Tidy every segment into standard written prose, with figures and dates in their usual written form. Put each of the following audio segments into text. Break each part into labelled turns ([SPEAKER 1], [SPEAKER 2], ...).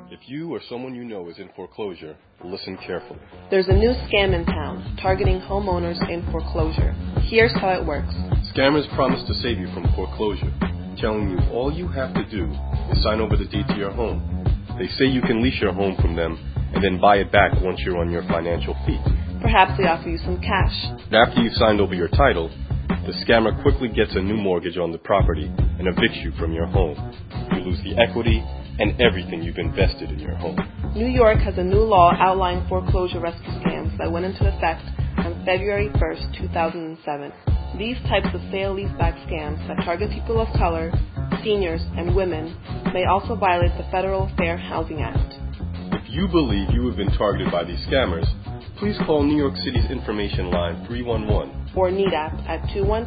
[SPEAKER 1] If you or someone you know is in foreclosure, listen carefully.
[SPEAKER 2] There's a new scam in town targeting homeowners in foreclosure. Here's how it works.
[SPEAKER 1] Scammers promise to save you from foreclosure, telling you all you have to do is sign over the deed to your home. They say you can lease your home from them and then buy it back once you're on your financial feet.
[SPEAKER 2] Perhaps they offer you some cash.
[SPEAKER 1] But after you've signed over your title, the scammer quickly gets a new mortgage on the property and evicts you from your home. You lose the equity and everything you've invested in your home.
[SPEAKER 2] New York has a new law outlining foreclosure rescue scams that went into effect on February 1st, 2007. These types of sale-leaseback scams that target people of color, seniors, and women may also violate the Federal Fair Housing Act.
[SPEAKER 1] If you believe you have been targeted by these scammers, please call New York City's information line 311
[SPEAKER 2] or NEDAP at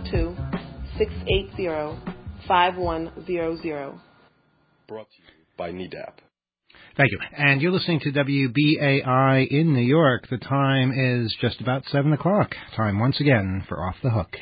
[SPEAKER 2] 212-680-5100.
[SPEAKER 1] Brought to you by NEDAP.
[SPEAKER 3] Thank you. And you're listening to WBAI in New York. The time is just about 7 o'clock. Time once again for Off the Hook.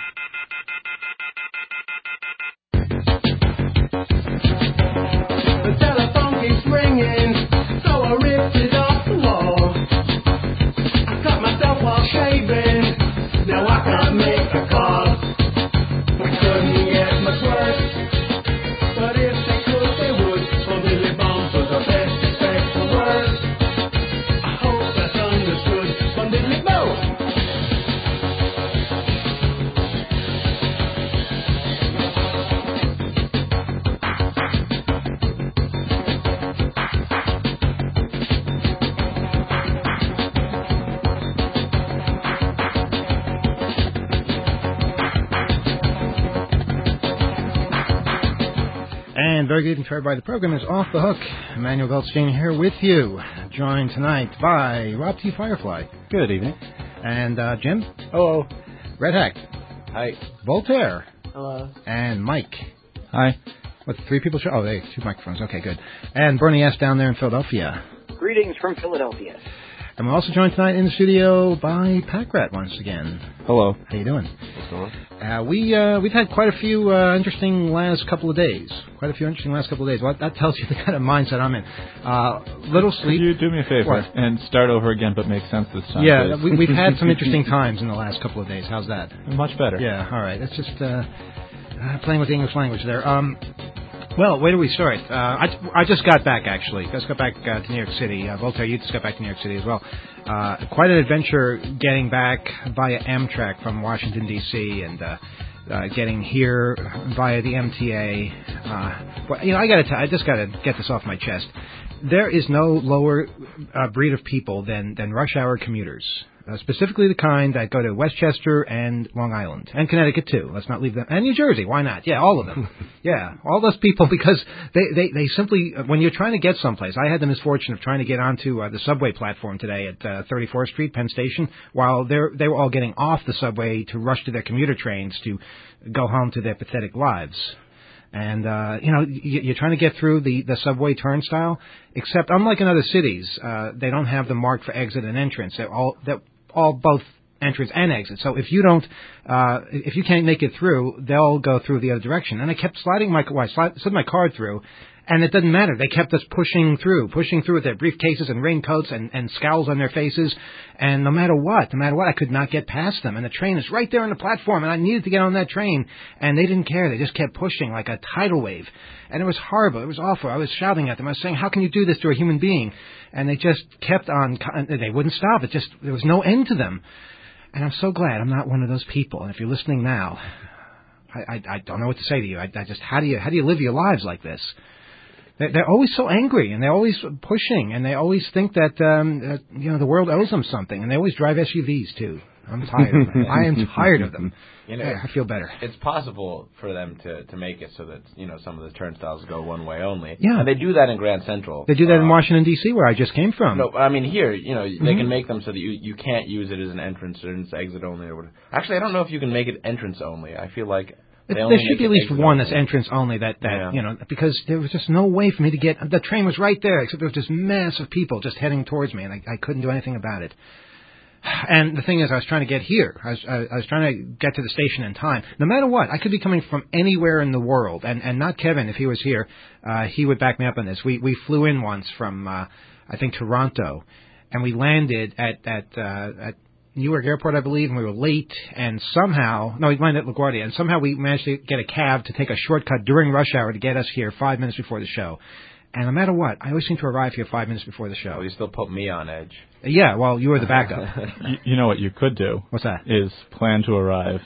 [SPEAKER 4] The telephone keeps ringing, so I ripped it off the wall. I cut myself while shaving, now I can't make a call. We couldn't get much worse, but if they could, they would. From Billy Bombs was the best effect the worst. I hope that's understood. From Billy Bombs.
[SPEAKER 3] And very good to everybody. The program is Off the Hook. Emmanuel Goldstein here with you, joined tonight by Rob T. Firefly.
[SPEAKER 5] Good evening.
[SPEAKER 3] And Jim.
[SPEAKER 5] Hello.
[SPEAKER 3] Red Hack.
[SPEAKER 5] Hi.
[SPEAKER 3] Voltaire.
[SPEAKER 6] Hello.
[SPEAKER 3] And Mike.
[SPEAKER 5] Hi.
[SPEAKER 3] What, 3 people? Oh, they 2 microphones. Okay, good. And Bernie S. down there in Philadelphia.
[SPEAKER 6] Greetings from Philadelphia.
[SPEAKER 3] And we're also joined tonight in the studio by Pack Rat once again.
[SPEAKER 5] Hello.
[SPEAKER 3] How you doing?
[SPEAKER 5] What's going on?
[SPEAKER 3] We've had quite a few interesting last couple of days. Well, that tells you the kind of mindset I'm in. Little sleep.
[SPEAKER 5] Could you do me a favor and start over again, but make sense this time?
[SPEAKER 3] Yeah, we've had some interesting times in the last couple of days. How's that?
[SPEAKER 5] Much better.
[SPEAKER 3] Yeah, all right. It's just playing with the English language there. Well, where do we start? I just got back, actually. Just got back to New York City. Voltaire, you just got back to New York City as well. Quite an adventure getting back via Amtrak from Washington, D.C., and getting here via the MTA. But, I just got to get this off my chest. There is no lower breed of people than rush hour commuters. Specifically the kind that go to Westchester and Long Island. And Connecticut, too. Let's not leave them. And New Jersey. Why not? Yeah, all of them. Yeah, all those people, because they simply, when you're trying to get someplace, I had the misfortune of trying to get onto the subway platform today at 34th Street, Penn Station, while they were all getting off the subway to rush to their commuter trains to go home to their pathetic lives. And, you're trying to get through the subway turnstile, except unlike in other cities, they don't have the mark for exit and entrance. They're all both entrance and exit. So if you can't make it through, they'll go through the other direction. And I kept slid my card through, and it doesn't matter. They kept us pushing through with their briefcases and raincoats and scowls on their faces. And no matter what, I could not get past them. And the train is right there on the platform, and I needed to get on that train. And they didn't care. They just kept pushing like a tidal wave. And it was horrible. It was awful. I was shouting at them. I was saying, how can you do this to a human being? And they just kept on. They wouldn't stop. There was no end to them. And I'm so glad I'm not one of those people. And if you're listening now, I don't know what to say to you. How do you live your lives like this? They're always so angry, and they're always pushing, and they always think that the world owes them something, and they always drive SUVs too. I'm tired of them. I am tired of them. I feel better.
[SPEAKER 7] It's possible for them to make it so that some of the turnstiles go one way only.
[SPEAKER 3] Yeah,
[SPEAKER 7] and they do that in Grand Central.
[SPEAKER 3] They do that in Washington D.C., where I just came from.
[SPEAKER 7] No, I mean here, they can make them so that you can't use it as an entrance or an exit only or whatever. Actually, I don't know if you can make it entrance only. I feel like there
[SPEAKER 3] should be at least one that's entrance only. Because there was just no way for me to get. The train was right there, except there was this mass of people just heading towards me, and I couldn't do anything about it. And the thing is, I was trying to get here. I was trying to get to the station in time. No matter what, I could be coming from anywhere in the world. And not Kevin, if he was here, he would back me up on this. We flew in once from, I think, Toronto, and we landed at Newark Airport, I believe, and we were late. And somehow, we landed at LaGuardia, and somehow we managed to get a cab to take a shortcut during rush hour to get us here 5 minutes before the show. And no matter what, I always seem to arrive here 5 minutes before the show.
[SPEAKER 7] Well, you still put me on edge.
[SPEAKER 3] Yeah, well, you were the backup.
[SPEAKER 5] You know what you could do?
[SPEAKER 3] What's that?
[SPEAKER 5] Is plan to arrive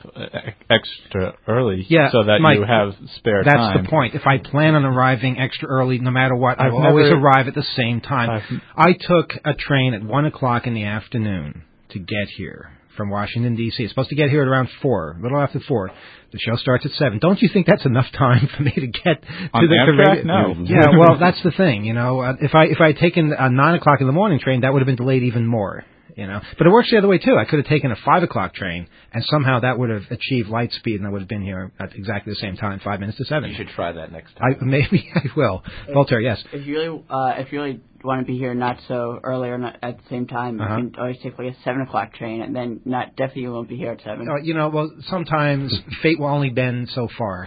[SPEAKER 5] extra early so that
[SPEAKER 3] Mike,
[SPEAKER 5] you have spare
[SPEAKER 3] that's
[SPEAKER 5] time.
[SPEAKER 3] That's the point. If I plan on arriving extra early, no matter what, I will always arrive at the same time. I took a train at 1 o'clock in the afternoon to get here from Washington, D.C. It's supposed to get here at around 4, a little after 4. The show starts at 7. Don't you think that's enough time for me to get to the
[SPEAKER 5] Amtrak? No.
[SPEAKER 3] Yeah, well, that's the thing, If I had taken a 9 o'clock in the morning train, that would have been delayed even more, But it works the other way, too. I could have taken a 5 o'clock train, and somehow that would have achieved light speed, and I would have been here at exactly the same time, 5 minutes to 7.
[SPEAKER 7] You should try that next time.
[SPEAKER 3] Maybe I will. Voltaire, yes.
[SPEAKER 8] If you really want to be here not so early or not at the same time, you can always take like a 7 o'clock train, and then definitely won't be here at 7.
[SPEAKER 3] Well, sometimes fate will only bend so far.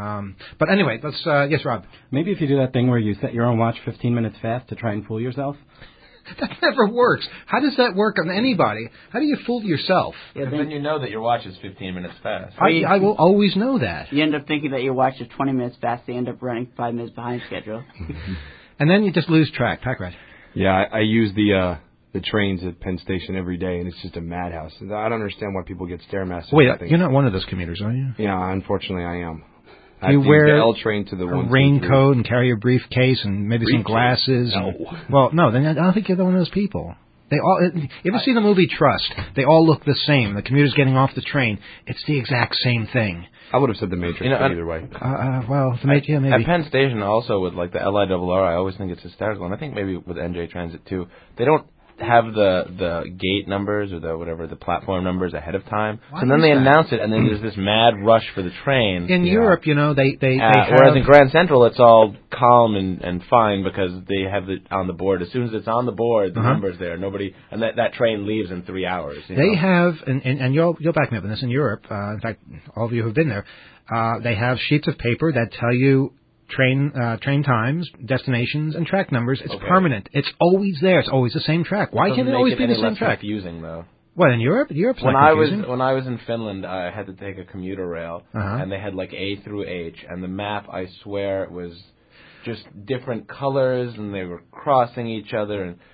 [SPEAKER 3] But anyway, let's. Yes, Rob.
[SPEAKER 9] Maybe if you do that thing where you set your own watch 15 minutes fast to try and fool yourself.
[SPEAKER 3] That never works. How does that work on anybody? How do you fool yourself?
[SPEAKER 7] Yeah, then you know that your watch is 15 minutes fast.
[SPEAKER 3] I will always know that.
[SPEAKER 8] You end up thinking that your watch is 20 minutes fast. They end up running 5 minutes behind schedule.
[SPEAKER 3] And then you just lose track. Packrat.
[SPEAKER 10] Yeah, I use the trains at Penn Station every day, and it's just a madhouse. I don't understand why people get Stairmasters.
[SPEAKER 3] Wait, you're not one of those commuters, are you?
[SPEAKER 10] Yeah, unfortunately I am.
[SPEAKER 3] You wear
[SPEAKER 10] the L train to the
[SPEAKER 3] a raincoat and carry a briefcase and maybe some glasses.
[SPEAKER 10] No.
[SPEAKER 3] Well, no, then I don't think you're one of those people. They all. You ever see the movie Trust? They all look the same. The commuter's getting off the train. It's the exact same thing.
[SPEAKER 10] I would have said the Matrix either way.
[SPEAKER 3] Well, the Matrix, yeah, maybe.
[SPEAKER 7] At Penn Station, also with like the LIRR, I always think it's hysterical, and I think maybe with NJ Transit too. They don't have the gate numbers or the platform numbers ahead of time. So then they announce it, and then there's this mad rush for the train.
[SPEAKER 3] In Europe, they have...
[SPEAKER 7] Whereas in Grand Central, it's all calm and fine because they have it on the board. As soon as it's on the board, the number's there. Nobody, and that train leaves in 3 hours.
[SPEAKER 3] They have, and you'll back me up on this, in Europe, in fact, all of you who've been there, they have sheets of paper that tell you train times, destinations, and track numbers. It's permanent. It's always there. It's always the same track. Why can't it always be the same track?
[SPEAKER 7] Confusing though.
[SPEAKER 3] What, in Europe? Europe's
[SPEAKER 7] when
[SPEAKER 3] not confusing.
[SPEAKER 7] When I was in Finland, I had to take a commuter rail, and they had like A through H, and the map, I swear, was just different colors, and they were crossing each other, and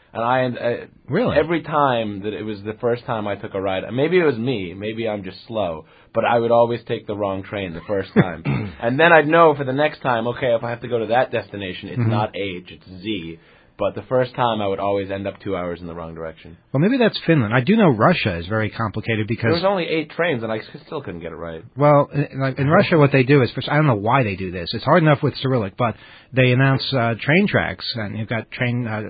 [SPEAKER 7] I
[SPEAKER 3] really
[SPEAKER 7] every time that it was the first time I took a ride, maybe it was me, maybe I'm just slow, but I would always take the wrong train the first time, and then I'd know for the next time, okay, if I have to go to that destination, it's not H, it's Z. But the first time, I would always end up 2 hours in the wrong direction.
[SPEAKER 3] Well, maybe that's Finland. I do know Russia is very complicated because...
[SPEAKER 7] There was only 8 trains, and I still couldn't get it right.
[SPEAKER 3] Well, in Russia, what they do is... I don't know why they do this. It's hard enough with Cyrillic, but they announce train tracks, and you've got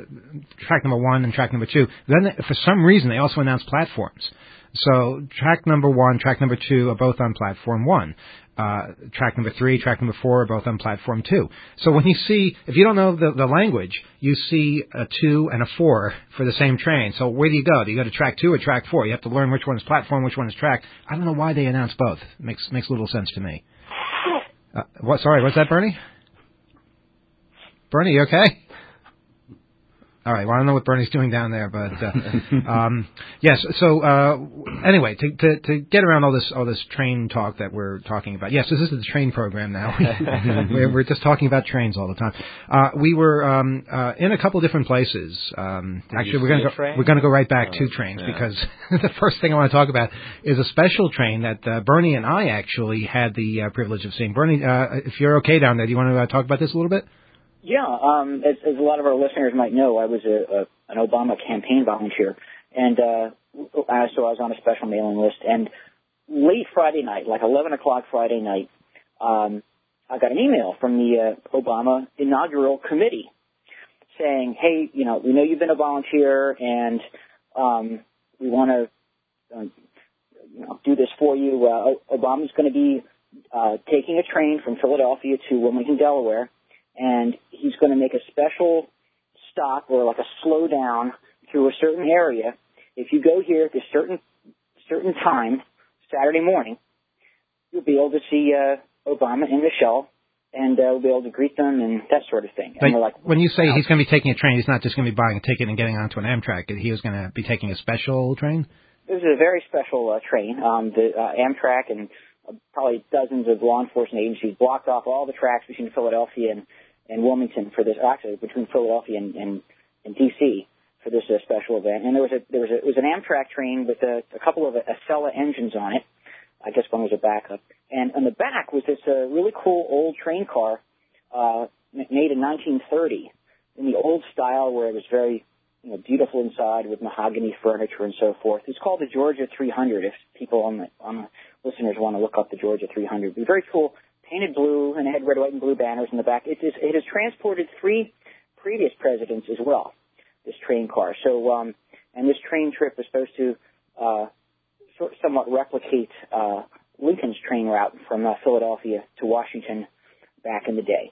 [SPEAKER 3] track number 1 and track number 2. Then, for some reason, they also announce platforms. So track number 1, track number 2 are both on platform 1. Track number 3, track number 4 are both on platform 2. So when you see, if you don't know the language, you see a 2 and a 4 for the same train. So where do you go? Do you go to track 2 or track 4? You have to learn which one is platform, which one is track. I don't know why they announce both. Makes little sense to me. Sorry, what's that, Bernie? Bernie, you okay? All right. Well, I don't know what Bernie's doing down there, but yes. So anyway, to get around all this train talk that we're talking about. Yes, this is the train program now. We're just talking about trains all the time. We were in a couple of different places. Actually, we're going to go right back to trains because the first thing I want to talk about is a special train that Bernie and I actually had the privilege of seeing. Bernie, if you're okay down there, do you want to talk about this a little bit?
[SPEAKER 6] Yeah, as a lot of our listeners might know, I was an Obama campaign volunteer, and so I was on a special mailing list. And late Friday night, like 11 o'clock Friday night, I got an email from the Obama inaugural committee saying, "Hey, we know you've been a volunteer, and we want to do this for you. Obama's going to be taking a train from Philadelphia to Wilmington, Delaware." And he's going to make a special stop or like a slowdown through a certain area. if you go here at this certain time, Saturday morning, you'll be able to see Obama and Michelle, and we'll be able to greet them and that sort of thing. And we're like,
[SPEAKER 3] when you say he's going to be taking a train, he's not just going to be buying a ticket and getting onto an Amtrak. He was going to be taking a special train?
[SPEAKER 6] This is a very special train. The Amtrak and probably dozens of law enforcement agencies blocked off all the tracks between Philadelphia and Wilmington for this, actually between Philadelphia and D.C. for this special event. And it was an Amtrak train with a couple of Acela engines on it. I guess one was a backup. And on the back was this really cool old train car made in 1930 in the old style where it was very beautiful inside with mahogany furniture and so forth. It's called the Georgia 300 if people on the listeners want to look up the Georgia 300. It's very cool, painted blue, and it had red, white, and blue banners in the back. It has transported 3 previous presidents as well, this train car. So, and this train trip was supposed to somewhat replicate Lincoln's train route from Philadelphia to Washington back in the day.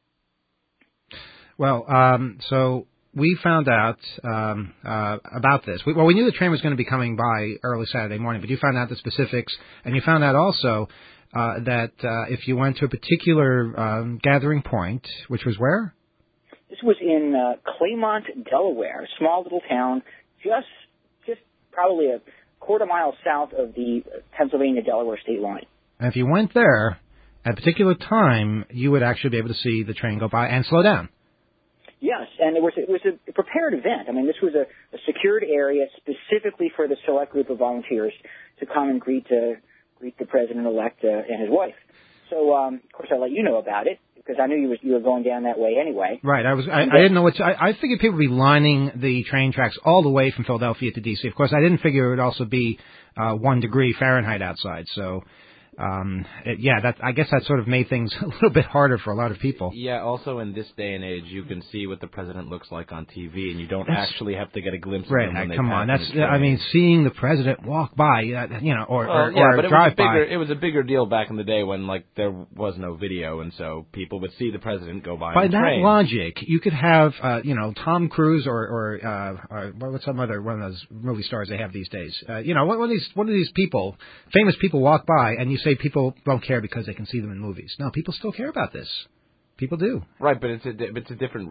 [SPEAKER 3] Well, so we found out about this. We knew the train was going to be coming by early Saturday morning, but you found out the specifics, and you found out also that if you went to a particular gathering point, which was where?
[SPEAKER 6] This was in Claymont, Delaware, a small little town just probably a quarter mile south of the Pennsylvania-Delaware state line.
[SPEAKER 3] And if you went there at a particular time, you would actually be able to see the train go by and slow down.
[SPEAKER 6] Yes, and it was a prepared event. I mean, this was a secured area specifically for the select group of volunteers to come and greet the president-elect and his wife. So, of course, I let you know about it because I knew you were going down that way anyway.
[SPEAKER 3] Right. I didn't know I figured people would be lining the train tracks all the way from Philadelphia to D.C. Of course, I didn't figure it would also be 1 degree Fahrenheit outside. So, I guess that sort of made things a little bit harder for a lot of people.
[SPEAKER 7] Yeah, also in this day and age, you can see what the president looks like on TV, and you don't actually have to get a glimpse of him when they
[SPEAKER 3] come
[SPEAKER 7] pass
[SPEAKER 3] on, I mean, seeing the president walk by, or drive by.
[SPEAKER 7] It was a bigger deal back in the day when, there was no video, and so people would see the president go by on the train.
[SPEAKER 3] By that logic, you could have, Tom Cruise or what's some other one of those movie stars they have these days? What are these people, famous people walk by, and you say people don't care because they can see them in movies. No, people still care about this. People do.
[SPEAKER 7] Right, but it's a different.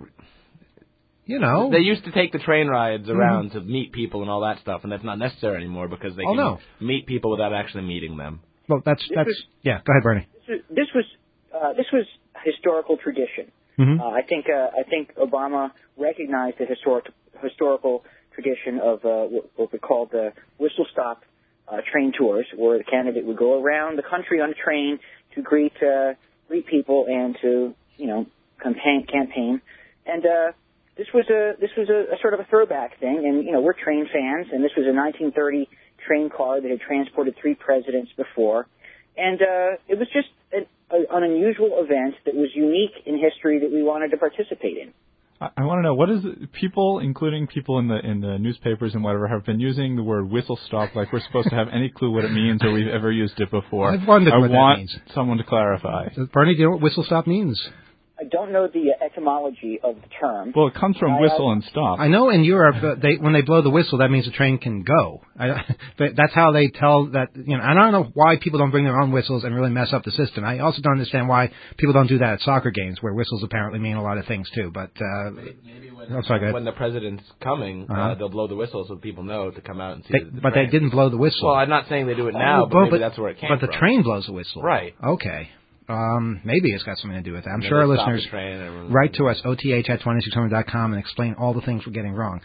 [SPEAKER 3] They
[SPEAKER 7] used to take the train rides around to meet people and all that stuff, and that's not necessary anymore because they can meet people without actually meeting them.
[SPEAKER 3] Well, Go ahead, Bernie.
[SPEAKER 6] This was historical tradition.
[SPEAKER 3] Mm-hmm.
[SPEAKER 6] I think Obama recognized the historical tradition of what we call the whistle stop train tours, where the candidate would go around the country on a train to greet people and to campaign. And this was a sort of a throwback thing. And we're train fans, and this was a 1930 train car that had transported 3 presidents before, and it was just an unusual event that was unique in history that we wanted to participate in.
[SPEAKER 5] I want to know, what is it, people, including people in the newspapers and whatever, have been using the word whistle stop like we're supposed to have any clue what it means or we've ever used it before.
[SPEAKER 3] I've wondered what that means.
[SPEAKER 5] I want someone to clarify.
[SPEAKER 3] Bernie, do you know what whistle stop means?
[SPEAKER 6] I don't know the etymology of the term.
[SPEAKER 5] Well, it comes from whistle and stop.
[SPEAKER 3] I know in Europe, when they blow the whistle, that means the train can go. That's how they tell that, and I don't know why people don't bring their own whistles and really mess up the system. I also don't understand why people don't do that at soccer games, where whistles apparently mean a lot of things, too. But
[SPEAKER 7] maybe when the president's coming, they'll blow the whistle so people know to come out and see the
[SPEAKER 3] But
[SPEAKER 7] train.
[SPEAKER 3] they didn't blow the whistle.
[SPEAKER 7] Well, I'm not saying they do it now, but maybe that's where it came from.
[SPEAKER 3] But the train blows the whistle.
[SPEAKER 7] Right.
[SPEAKER 3] Okay. Maybe it's got something to do with that. I'm sure our listeners write to us, oth@2600.com, and explain all the things we're getting wrong.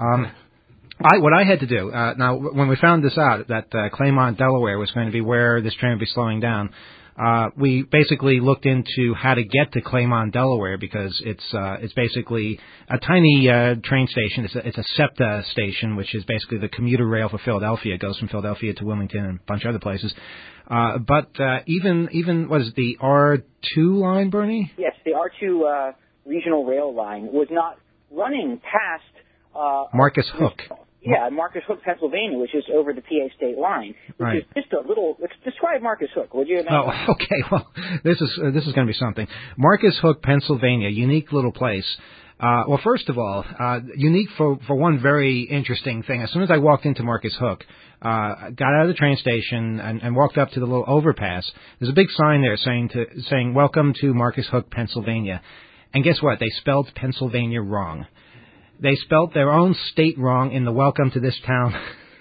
[SPEAKER 3] What I had to do, now, when we found this out, that Claymont, Delaware was going to be where this train would be slowing down, we basically looked into how to get to Claymont, Delaware, because it's basically a tiny train station. It's a SEPTA station, which is basically the commuter rail for Philadelphia. It goes from Philadelphia to Wilmington and a bunch of other places. But even what is it, the R2 line, Bernie?
[SPEAKER 6] Yes, the R2 regional rail line was not running past
[SPEAKER 3] Marcus Hook.
[SPEAKER 6] Yeah, Marcus Hook, Pennsylvania, which is over the PA state line, which is just a little. Let's describe Marcus Hook, would you?
[SPEAKER 3] Oh, okay. Well, this is going to be something. Marcus Hook, Pennsylvania, unique little place. Well, first of all, unique for one very interesting thing. As soon as I walked into Marcus Hook, got out of the train station and walked up to the little overpass, there's a big sign there saying "Welcome to Marcus Hook, Pennsylvania." And guess what? They spelled Pennsylvania wrong. They spelled their own state wrong in the "Welcome to this town."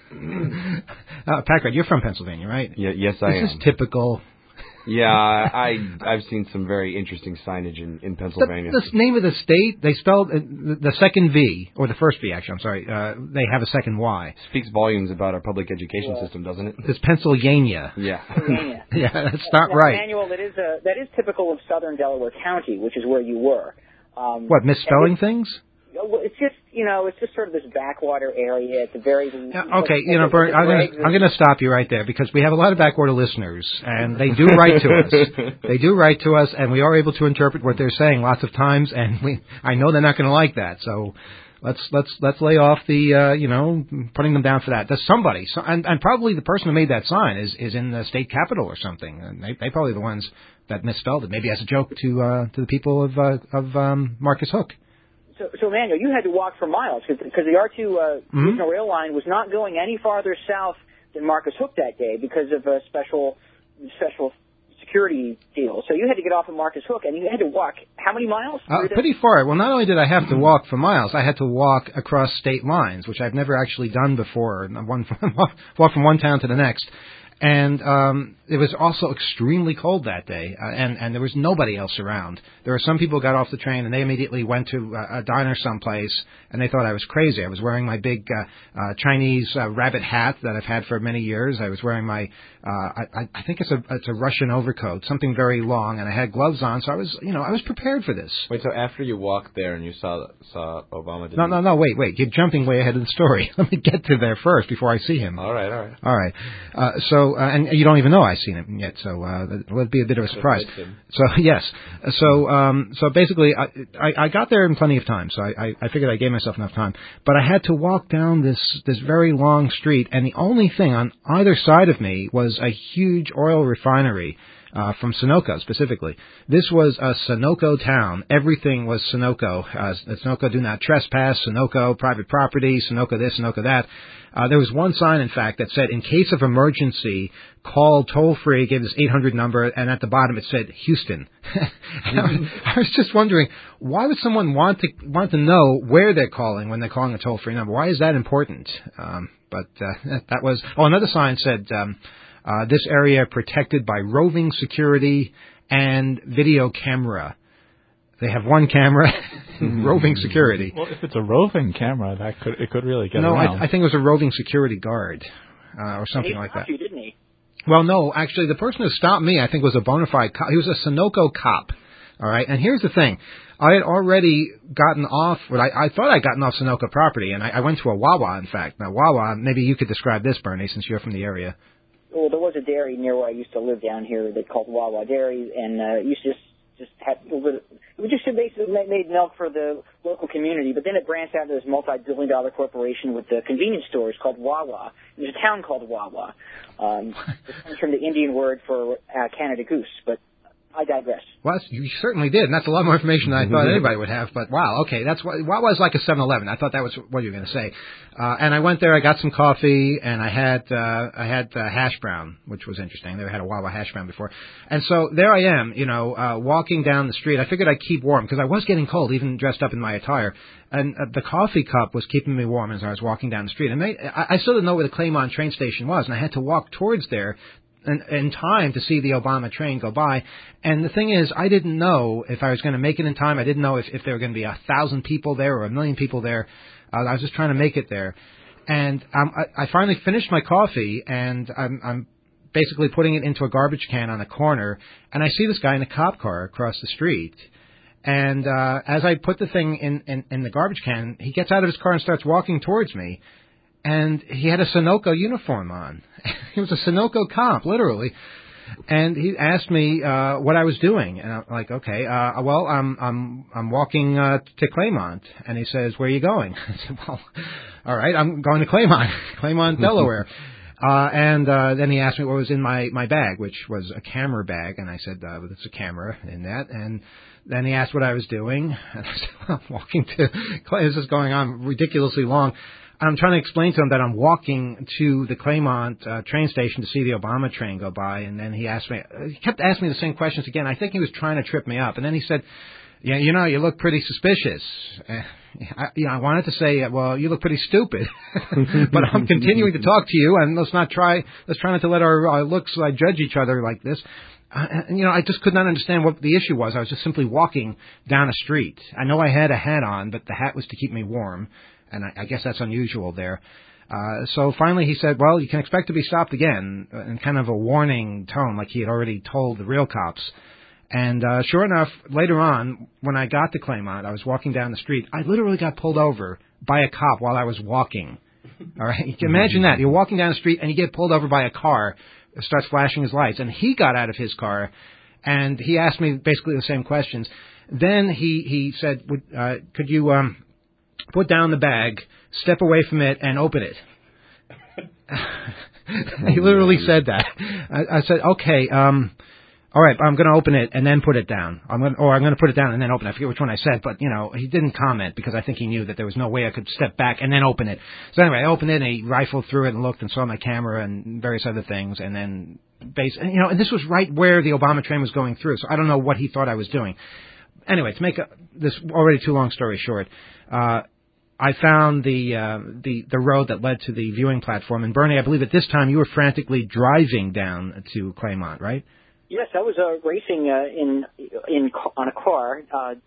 [SPEAKER 3] Packard, you're from Pennsylvania, right?
[SPEAKER 10] Yeah, yes, I am.
[SPEAKER 3] This is typical.
[SPEAKER 10] Yeah, I've seen some very interesting signage in Pennsylvania.
[SPEAKER 3] The name of the state, they spelled the second V, or the first V, actually, I'm sorry. They have a second Y.
[SPEAKER 10] Speaks volumes about our public education system, doesn't it?
[SPEAKER 3] It's Pennsylvania.
[SPEAKER 10] Yeah.
[SPEAKER 3] Yeah, that's not right.
[SPEAKER 6] Manuel, that is typical of southern Delaware County, which is where you were.
[SPEAKER 3] What, misspelling things?
[SPEAKER 6] Well, it's just sort of this backwater area. It's a very
[SPEAKER 3] okay. Bert, I'm going to stop you right there because we have a lot of backwater listeners, and they do write to us. They do write to us, and we are able to interpret what they're saying lots of times. And I know they're not going to like that. So let's lay off the putting them down for that. There's somebody, and probably the person who made that sign is in the state capitol or something. And they probably the ones that misspelled it, maybe as a joke to the people of Marcus Hook.
[SPEAKER 6] So Manuel, you had to walk for miles because the R2 regional rail line was not going any farther south than Marcus Hook that day because of a special security deal. So you had to get off of Marcus Hook, and you had to walk how many miles?
[SPEAKER 3] Pretty far. Well, not only did I have to walk for miles, I had to walk across state lines, which I've never actually done before. Walk from one town to the next. And it was also extremely cold that day, and there was nobody else around. There were some people who got off the train, and they immediately went to a diner someplace, and they thought I was crazy. I was wearing my big Chinese rabbit hat that I've had for many years. I was wearing my, I think it's a Russian overcoat, something very long, and I had gloves on, so I was prepared for this.
[SPEAKER 7] Wait, so after you walked there and you saw Obama?
[SPEAKER 3] No, wait, you're jumping way ahead of the story. Let me get to there first before I see him.
[SPEAKER 7] All right.
[SPEAKER 3] And you don't even know I've seen him yet, so it would be a bit of a surprise. So yes, so basically, I got there in plenty of time, so I figured I gave myself enough time. But I had to walk down this very long street, and the only thing on either side of me was a huge oil refinery. From Sunoco, specifically. This was a Sunoco town. Everything was Sunoco. Sunoco do not trespass, Sunoco private property, Sunoco this, Sunoco that. There was one sign, in fact, that said, in case of emergency, call toll-free, gave this 800 number, and at the bottom it said, Houston. I was just wondering, why would someone want to know where they're calling when they're calling a toll-free number? Why is that important? But that was... Oh, another sign said... this area protected by roving security and video camera. They have one camera, roving security.
[SPEAKER 5] Well, if it's a roving camera, it could really get around.
[SPEAKER 3] No, I think it was a roving security guard or something like that.
[SPEAKER 6] You, didn't he?
[SPEAKER 3] Well, no, actually, the person who stopped me, I think, was a bona fide cop. He was a Sunoco cop. All right, and here's the thing. I had already gotten off, I thought I'd gotten off Sunoco property, and I went to a Wawa, in fact. Now, Wawa, maybe you could describe this, Bernie, since you're from the area.
[SPEAKER 6] Well, there was a dairy near where I used to live down here that called Wawa Dairy, and used to just have it was just basically made milk for the local community. But then it branched out to this multi-billion-dollar corporation with the convenience stores called Wawa. There's a town called Wawa. It comes from the Indian word for Canada goose, but I digress.
[SPEAKER 3] Well, you certainly did, and that's a lot more information than I thought anybody would have. But wow, okay, that's what was like a 7-Eleven. I thought that was what you were going to say. And I went there, I got some coffee, and I had hash brown, which was interesting. I never had a Wawa hash brown before. And so there I am, walking down the street. I figured I'd keep warm because I was getting cold, even dressed up in my attire. And the coffee cup was keeping me warm as I was walking down the street. And I still didn't know where the Claymont train station was, and I had to walk towards there in time to see the Obama train go by. And the thing is, I didn't know if I was going to make it in time. I didn't know if there were going to be 1,000 people there or 1 million people there. I was just trying to make it there. And I finally finished my coffee, and I'm basically putting it into a garbage can on the corner, and I see this guy in a cop car across the street. And as I put the thing in the garbage can, he gets out of his car and starts walking towards me. And he had a Sunoco uniform on. He was a Sunoco cop, literally. And he asked me what I was doing, and I'm like, okay, well, I'm walking to Claymont. And he says, where are you going? I said, well, all right, I'm going to Claymont, Delaware. And then he asked me what was in my bag, which was a camera bag, and I said, it's a camera in that. And then he asked what I was doing, and I said, well, I'm walking to, this is going on ridiculously long. I'm trying to explain to him that I'm walking to the Claymont train station to see the Obama train go by, and then he kept asking me the same questions again. I think he was trying to trip me up, and then he said, yeah, you look pretty suspicious. I wanted to say, well, you look pretty stupid, but I'm continuing to talk to you, and let's try not to let our looks judge each other like this. I just could not understand what the issue was. I was just simply walking down a street. I know I had a hat on, but the hat was to keep me warm. And I guess that's unusual there. So finally he said, well, you can expect to be stopped again, in kind of a warning tone, like he had already told the real cops. And sure enough, later on, when I got to Claymont, I was walking down the street. I literally got pulled over by a cop while I was walking. All right? You can imagine that. You're walking down the street, and you get pulled over by a car, starts flashing his lights. And he got out of his car, and he asked me basically the same questions. Then he said, could you... put down the bag, step away from it, and open it. He literally said that. I said, okay, all right, I'm going to open it and then put it down. I'm going to put it down and then open it. I forget which one I said, but, he didn't comment because I think he knew that there was no way I could step back and then open it. So anyway, I opened it, and he rifled through it and looked and saw my camera and various other things, and then, and this was right where the Obama train was going through, so I don't know what he thought I was doing. Anyway, to make this already too long story short, I found the road that led to the viewing platform. And Bernie, I believe at this time you were frantically driving down to Claymont, right?
[SPEAKER 6] Yes, I was racing in a car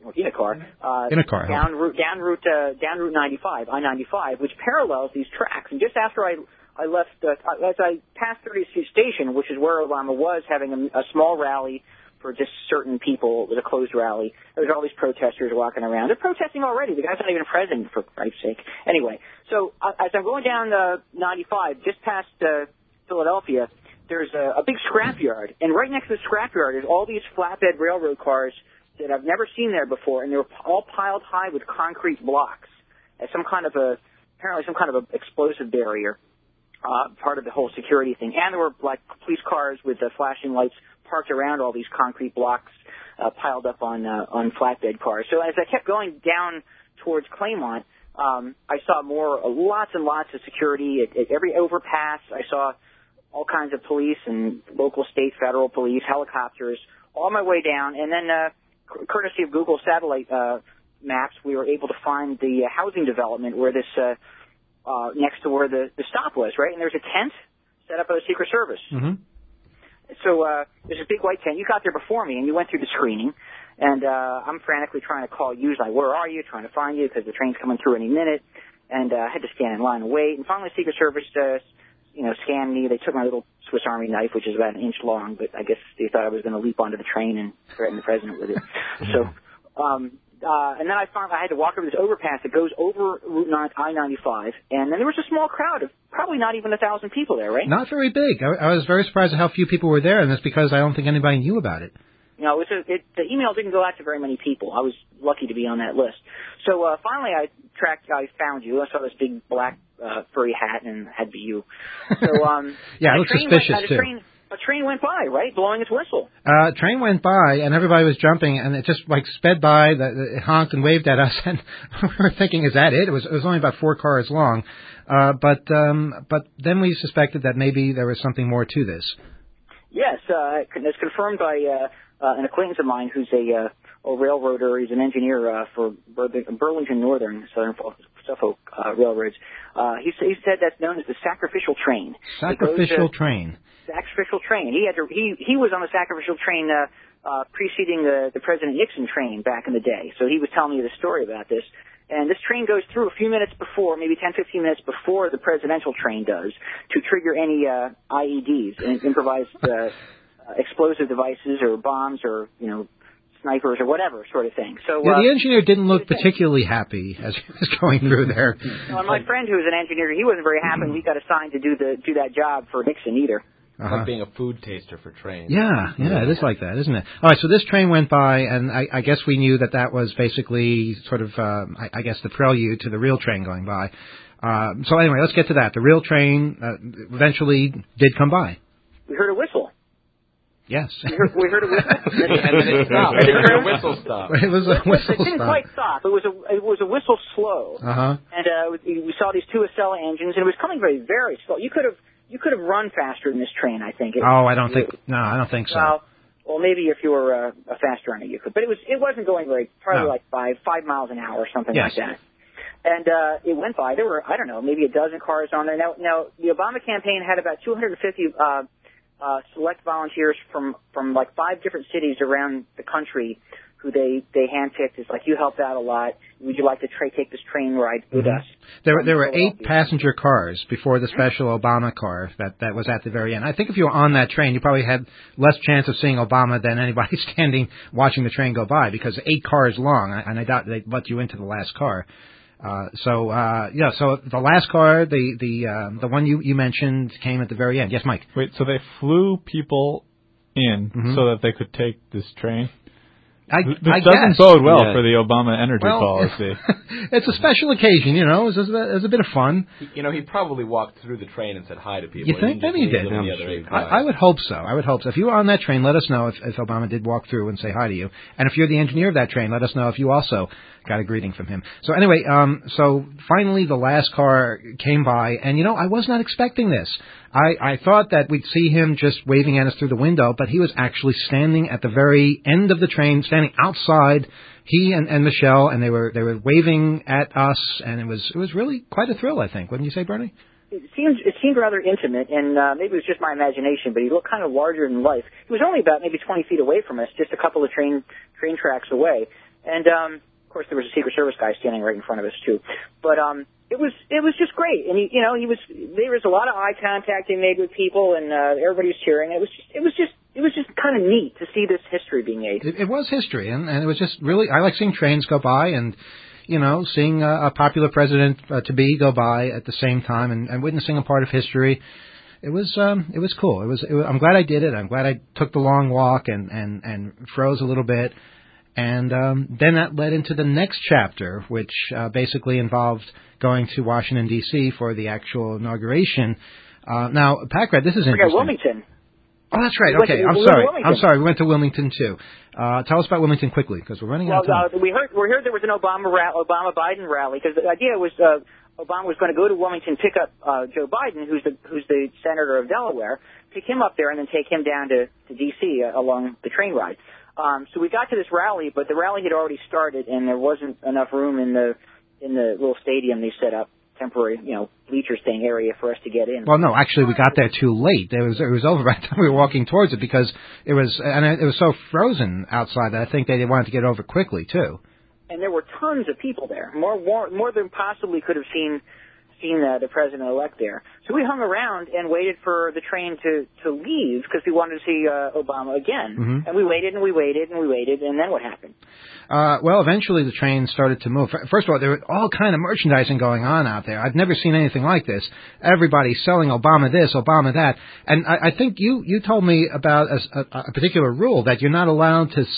[SPEAKER 6] down Route 95, I-95, which parallels these tracks. And just after I left, as I passed 30th Station, which is where Obama was having a small rally for just certain people. It was a closed rally. There was all these protesters walking around. They're protesting already. The guy's not even president, for Christ's sake. Anyway, so as I'm going down 95, just past Philadelphia, there's a big scrapyard. And right next to the scrapyard is all these flatbed railroad cars that I've never seen there before, and they were all piled high with concrete blocks as apparently some kind of a explosive barrier, part of the whole security thing. And there were like police cars with flashing lights parked around all these concrete blocks piled up on flatbed cars. So as I kept going down towards Claymont, I saw lots and lots of security at every overpass. I saw all kinds of police and local, state, federal police, helicopters, all my way down. And then, courtesy of Google satellite maps, we were able to find the housing development where this next to where the stop was, right? And there's a tent set up by the Secret Service.
[SPEAKER 3] Mm-hmm.
[SPEAKER 6] So there's a big white tent. You got there before me, and you went through the screening. And I'm frantically trying to call you, like, where are you? Trying to find you because the train's coming through any minute. And I had to stand in line and wait. And finally, Secret Service, scanned me. They took my little Swiss Army knife, which is about an inch long, but I guess they thought I was going to leap onto the train and threaten the president with it. So, and then I found I had to walk over this overpass that goes over Route I-95, and then there was a small crowd of probably not even 1,000 people there, right?
[SPEAKER 3] Not very big. I was very surprised at how few people were there, and that's because I don't think anybody knew about it.
[SPEAKER 6] The email didn't go out to very many people. I was lucky to be on that list. So finally I found you. I saw this big black furry hat, and it had to be you. So
[SPEAKER 3] yeah, it looked suspicious too.
[SPEAKER 6] A train went by, right, blowing its whistle.
[SPEAKER 3] Train went by, and everybody was jumping, and it just sped by. It honked and waved at us, and we were thinking, "Is that it?" It was only about 4 cars long, but then we suspected that maybe there was something more to this. Yes,
[SPEAKER 6] it's confirmed by an acquaintance of mine who's a railroader. He's an engineer for Burlington Northern, Southern Suffolk Railroads. He said that's known as the sacrificial train.
[SPEAKER 3] Sacrificial train.
[SPEAKER 6] Sacrificial train. He was on the sacrificial train preceding the President Nixon train back in the day. So he was telling me the story about this. And this train goes through a few minutes before, maybe 10, 15 minutes before the presidential train does, to trigger any IEDs, improvised explosive devices or bombs or, snipers or whatever sort of thing. So
[SPEAKER 3] the engineer didn't look particularly happy as he was going through there.
[SPEAKER 6] My friend who was an engineer, he wasn't very happy when he got assigned to do that job for Nixon either.
[SPEAKER 7] Like being a food taster for trains.
[SPEAKER 3] Yeah, it is like that, isn't it? All right, so this train went by, and I guess we knew that was basically sort of, I guess, the prelude to the real train going by. So anyway, let's get to that. The real train eventually did come by.
[SPEAKER 6] We heard a whistle.
[SPEAKER 3] Yes.
[SPEAKER 6] We heard a whistle.
[SPEAKER 7] And then it stopped. The whistle stopped.
[SPEAKER 3] It was a whistle
[SPEAKER 6] It didn't
[SPEAKER 3] stop.
[SPEAKER 6] quite stop. It was a whistle slow.
[SPEAKER 3] Uh-huh.
[SPEAKER 6] And we saw these two Acela engines, and it was coming very, very slow. You could have run faster than this train, I think.
[SPEAKER 3] I don't think so.
[SPEAKER 6] Well, maybe if you were a fast runner, you could. But it wasn't going probably like 5 miles an hour or something like that. And it went by. There were, I don't know, maybe a dozen cars on there. Now the Obama campaign had about 250 select volunteers from like 5 different cities around the country who they handpicked. It's like, you helped out a lot. Would you like to take this train ride with us?
[SPEAKER 3] There were 8 passenger cars before the special Obama car that was at the very end. I think if you were on that train, you probably had less chance of seeing Obama than anybody standing watching the train go by, because 8 cars long, and I doubt they'd let you into the last car. So the last car, the one you mentioned, came at the very end. Yes, Mike.
[SPEAKER 5] Wait, so they flew people in so that they could take this train? This doesn't bode well for the Obama energy policy.
[SPEAKER 3] It's a special occasion, you know. It was a bit of fun.
[SPEAKER 7] He probably walked through the train and said hi to people.
[SPEAKER 3] You think? Maybe he did. I would hope so. If you were on that train, let us know if Obama did walk through and say hi to you. And if you're the engineer of that train, let us know if you also got a greeting from him. So anyway, so finally the last car came by, and I was not expecting this. I thought that we'd see him just waving at us through the window, but he was actually standing at the very end of the train, standing outside, he and Michelle, and they were waving at us, and it was really quite a thrill, I think. Wouldn't you say, Bernie?
[SPEAKER 6] It seemed rather intimate, and maybe it was just my imagination, but he looked kind of larger than life. He was only about maybe 20 feet away from us, just a couple of train tracks away, and of course there was a Secret Service guy standing right in front of us too. But it was just great, and there was a lot of eye contact he made with people, and everybody was cheering. It was just kind of neat to see this history being made.
[SPEAKER 3] It was history, and it was just really, I like seeing trains go by, and seeing a popular president to be go by at the same time, and witnessing a part of history. It was cool. I'm glad I did it. I'm glad I took the long walk and froze a little bit. And then that led into the next chapter, which basically involved going to Washington, D.C. for the actual inauguration. Now, Packard, this is interesting.
[SPEAKER 6] Wilmington.
[SPEAKER 3] Oh, that's right. Okay, I'm sorry. We went to Wilmington, too. Tell us about Wilmington quickly, because we're running out of time.
[SPEAKER 6] We heard there was an Obama-Biden rally, because the idea was Obama was going to go to Wilmington, pick up Joe Biden, who's the senator of Delaware, pick him up there, and then take him down to D.C. Along the train ride. So we got to this rally, but the rally had already started, and there wasn't enough room in the little stadium they set up, temporary, bleachers thing area for us to get in.
[SPEAKER 3] Well, no, actually, we got there too late. It was over by the time we were walking towards it, because it was so frozen outside that I think they wanted to get over quickly too.
[SPEAKER 6] And there were tons of people there, more than possibly could have seen the president-elect there. So we hung around and waited for the train to leave, because we wanted to see Obama again. Mm-hmm. And we waited and we waited and we waited, and then what happened?
[SPEAKER 3] Well, eventually the train started to move. First of all, there was all kind of merchandising going on out there. I've never seen anything like this. Everybody selling Obama this, Obama that. And I think you told me about a particular rule, that you're not allowed to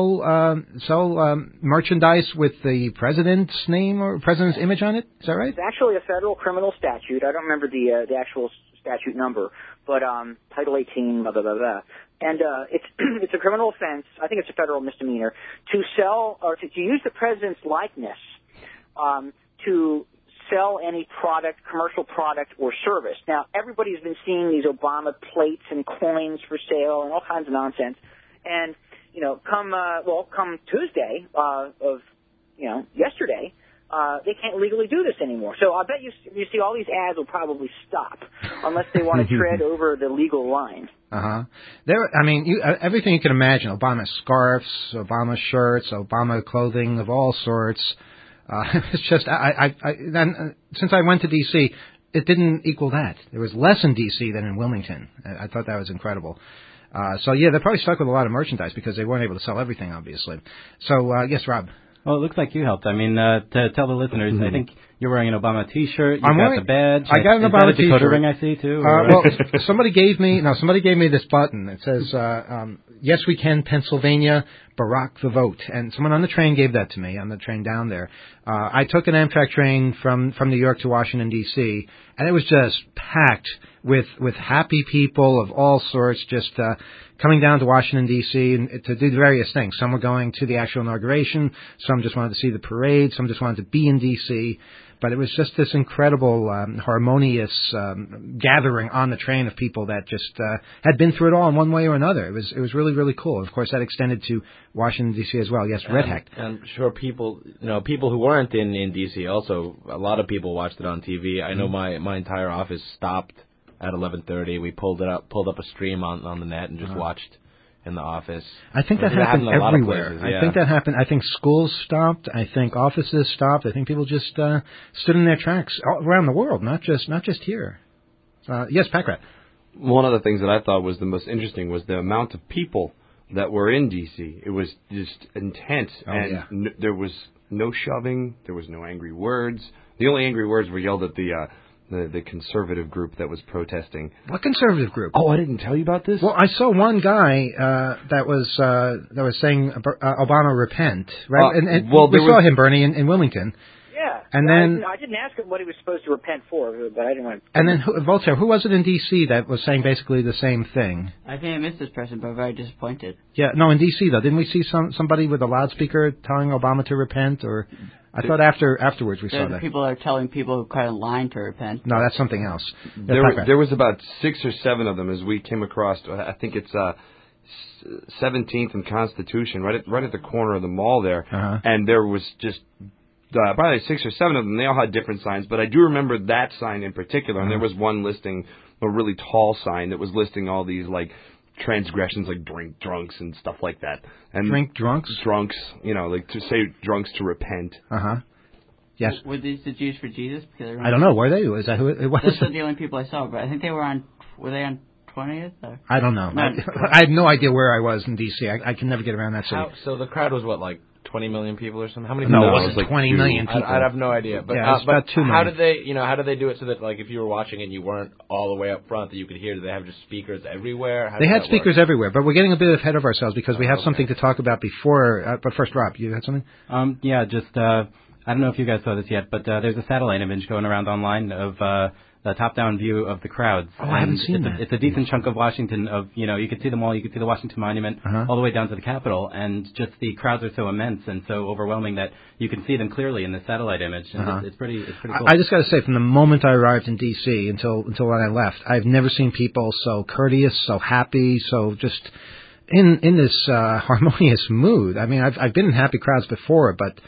[SPEAKER 3] sell merchandise with the president's name or president's image on it. Is that right?
[SPEAKER 6] It's actually a federal criminal statute. I don't remember the actual statute number, but Title 18, blah, blah, blah, blah. And it's a criminal offense. I think it's a federal misdemeanor to sell or to use the president's likeness to sell any product, commercial product or service. Now, everybody's been seeing these Obama plates and coins for sale and all kinds of nonsense. And come Tuesday of yesterday, they can't legally do this anymore. So I bet you see all these ads will probably stop unless they want to tread over the legal line.
[SPEAKER 3] Uh-huh. Everything you can imagine, Obama scarves, Obama shirts, Obama clothing of all sorts. It's just, since I went to D.C., it didn't equal that. There was less in D.C. than in Wilmington. I thought that was incredible. They're probably stuck with a lot of merchandise because they weren't able to sell everything, obviously. So, yes, Rob.
[SPEAKER 9] Well, it looks like you helped. To tell the listeners, I think you're wearing an Obama T-shirt. You got the badge.
[SPEAKER 3] I got an Obama T-shirt.
[SPEAKER 9] Dakota ring, I see too.
[SPEAKER 3] Somebody gave me this button. It says, "Yes, we can, Pennsylvania. Barack the Vote. And someone on the train gave that to me, on the train down there. I took an Amtrak train from New York to Washington, D.C., and it was just packed with happy people of all sorts, just coming down to Washington, D.C. and to do various things. Some were going to the actual inauguration. Some just wanted to see the parade. Some just wanted to be in D.C., but it was just this incredible, harmonious gathering on the train of people that just had been through it all in one way or another. It was really, really cool. Of course, that extended to Washington, D.C. as well. Yes, Red Hecht.
[SPEAKER 7] I'm sure people who weren't in D.C. also, a lot of people watched it on TV. I know my entire office stopped at 11:30. We pulled up a stream on the net and just watched in the office.
[SPEAKER 3] I think that happened everywhere. Places, yeah. I think that happened. I think schools stopped. I think offices stopped. I think people just stood in their tracks all around the world, not just here. Yes, Packrat.
[SPEAKER 10] One of the things that I thought was the most interesting was the amount of people that were in D.C. It was just intense, there was no shoving. There was no angry words. The only angry words were yelled at the conservative group that was protesting.
[SPEAKER 3] What conservative group?
[SPEAKER 10] Oh, I didn't tell you about this?
[SPEAKER 3] Well, I saw one guy that was saying Obama repent, right? And we saw him, Bernie, in Wilmington.
[SPEAKER 6] Yeah.
[SPEAKER 3] And then
[SPEAKER 6] I didn't ask him what he was supposed to repent for, but I didn't want to.
[SPEAKER 3] And then Voltaire, who was it in D.C. that was saying basically the same thing?
[SPEAKER 8] I think I missed this person, but very disappointed.
[SPEAKER 3] Yeah, no, in D.C. though, didn't we see somebody with a loudspeaker telling Obama to repent? Or I thought afterwards we saw that.
[SPEAKER 8] People are telling people who cry in line to repent.
[SPEAKER 3] No, that's something else.
[SPEAKER 10] There was about 6 or 7 of them as we came across. I think it's 17th and Constitution, right at the corner of the mall there, and there was just probably 6 or 7 of them. They all had different signs, but I do remember that sign in particular. And there was one listing, a really tall sign that was listing all these like transgressions, like drink drunks and stuff like that. And
[SPEAKER 3] drink drunks,
[SPEAKER 10] like to say drunks to repent.
[SPEAKER 3] Yes.
[SPEAKER 8] Were these the Jews for Jesus?
[SPEAKER 3] I don't know. Were they? Is that who it was?
[SPEAKER 8] Those are the only people I saw, but I think they were on. Were they on 20th? Or?
[SPEAKER 3] I don't know. No. I have no idea where I was in D.C. I can never get around that city.
[SPEAKER 7] So the crowd was what, like 20 million people or something? How many?
[SPEAKER 3] No, it wasn't like 20 million people.
[SPEAKER 7] I have no idea. But,
[SPEAKER 3] yeah, it's about 2 million.
[SPEAKER 7] How did they do it so that, like, if you were watching and you weren't all the way up front, that you could hear? Did they have just speakers everywhere?
[SPEAKER 3] They had speakers everywhere, but we're getting a bit ahead of ourselves because we have something to talk about before. But first, Rob, you had something?
[SPEAKER 9] Yeah, just I don't know if you guys saw this yet, but there's a satellite image going around online of the top-down view of the crowds.
[SPEAKER 3] Oh, I haven't seen that.
[SPEAKER 9] It's a decent chunk of Washington. You could see the mall, you could see the Washington Monument, all the way down to the Capitol, and just the crowds are so immense and so overwhelming that you can see them clearly in the satellite image. And it's pretty cool.
[SPEAKER 3] I just got to say, from the moment I arrived in D.C. until when I left, I've never seen people so courteous, so happy, so just in this harmonious mood. I mean, I've been in happy crowds before, but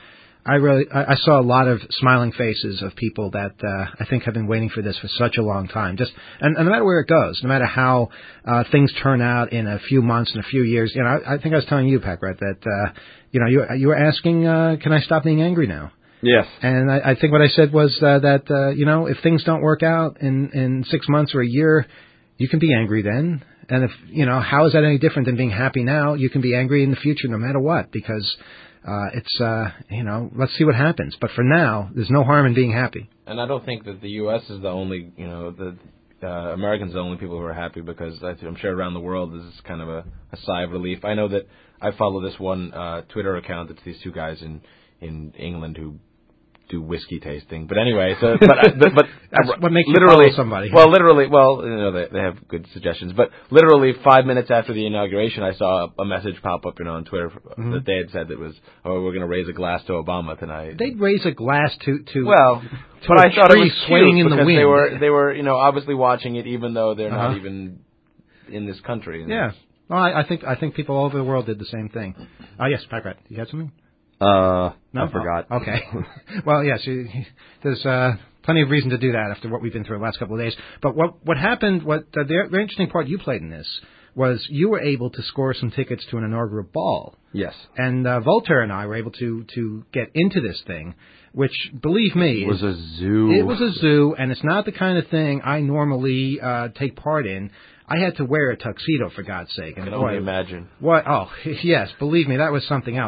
[SPEAKER 3] I saw a lot of smiling faces of people that I think have been waiting for this for such a long time. And no matter where it goes, no matter how things turn out in a few months and a few years, I think I was telling you, Packrat, that you were asking, can I stop being angry now?
[SPEAKER 10] Yes.
[SPEAKER 3] And I think what I said was that if things don't work out in 6 months or a year, you can be angry then. And if how is that any different than being happy now? You can be angry in the future no matter what, because it's let's see what happens. But for now, there's no harm in being happy.
[SPEAKER 7] And I don't think that the U.S. is the only, Americans are the only people who are happy, because I'm sure around the world this is kind of a sigh of relief. I know that I follow this one Twitter account. It's these 2 guys in England who do whiskey tasting. But anyway, but
[SPEAKER 3] that's what makes you follow somebody.
[SPEAKER 7] Well, they have good suggestions. But literally 5 minutes after the inauguration, I saw a message pop up, on Twitter that they had said that was, we're going to raise a glass to Obama tonight.
[SPEAKER 3] They'd raise a glass to
[SPEAKER 7] but I thought it was
[SPEAKER 3] swaying in the wind.
[SPEAKER 7] They were obviously watching it, even though they're not even in this country.
[SPEAKER 3] Yeah. Well, I think people all over the world did the same thing. Yes, Packrat, you had something?
[SPEAKER 10] No, I forgot.
[SPEAKER 3] Okay. Well, yes, there's plenty of reason to do that after what we've been through the last couple of days. But what happened, the very interesting part you played in this was you were able to score some tickets to an inaugural ball.
[SPEAKER 10] Yes.
[SPEAKER 3] And Voltaire and I were able to get into this thing, which, believe me...
[SPEAKER 10] It was a zoo.
[SPEAKER 3] It was a zoo, and it's not the kind of thing I normally take part in. I had to wear a tuxedo, for God's sake.
[SPEAKER 7] I can only imagine.
[SPEAKER 3] What? Oh, yes, believe me, that was something else.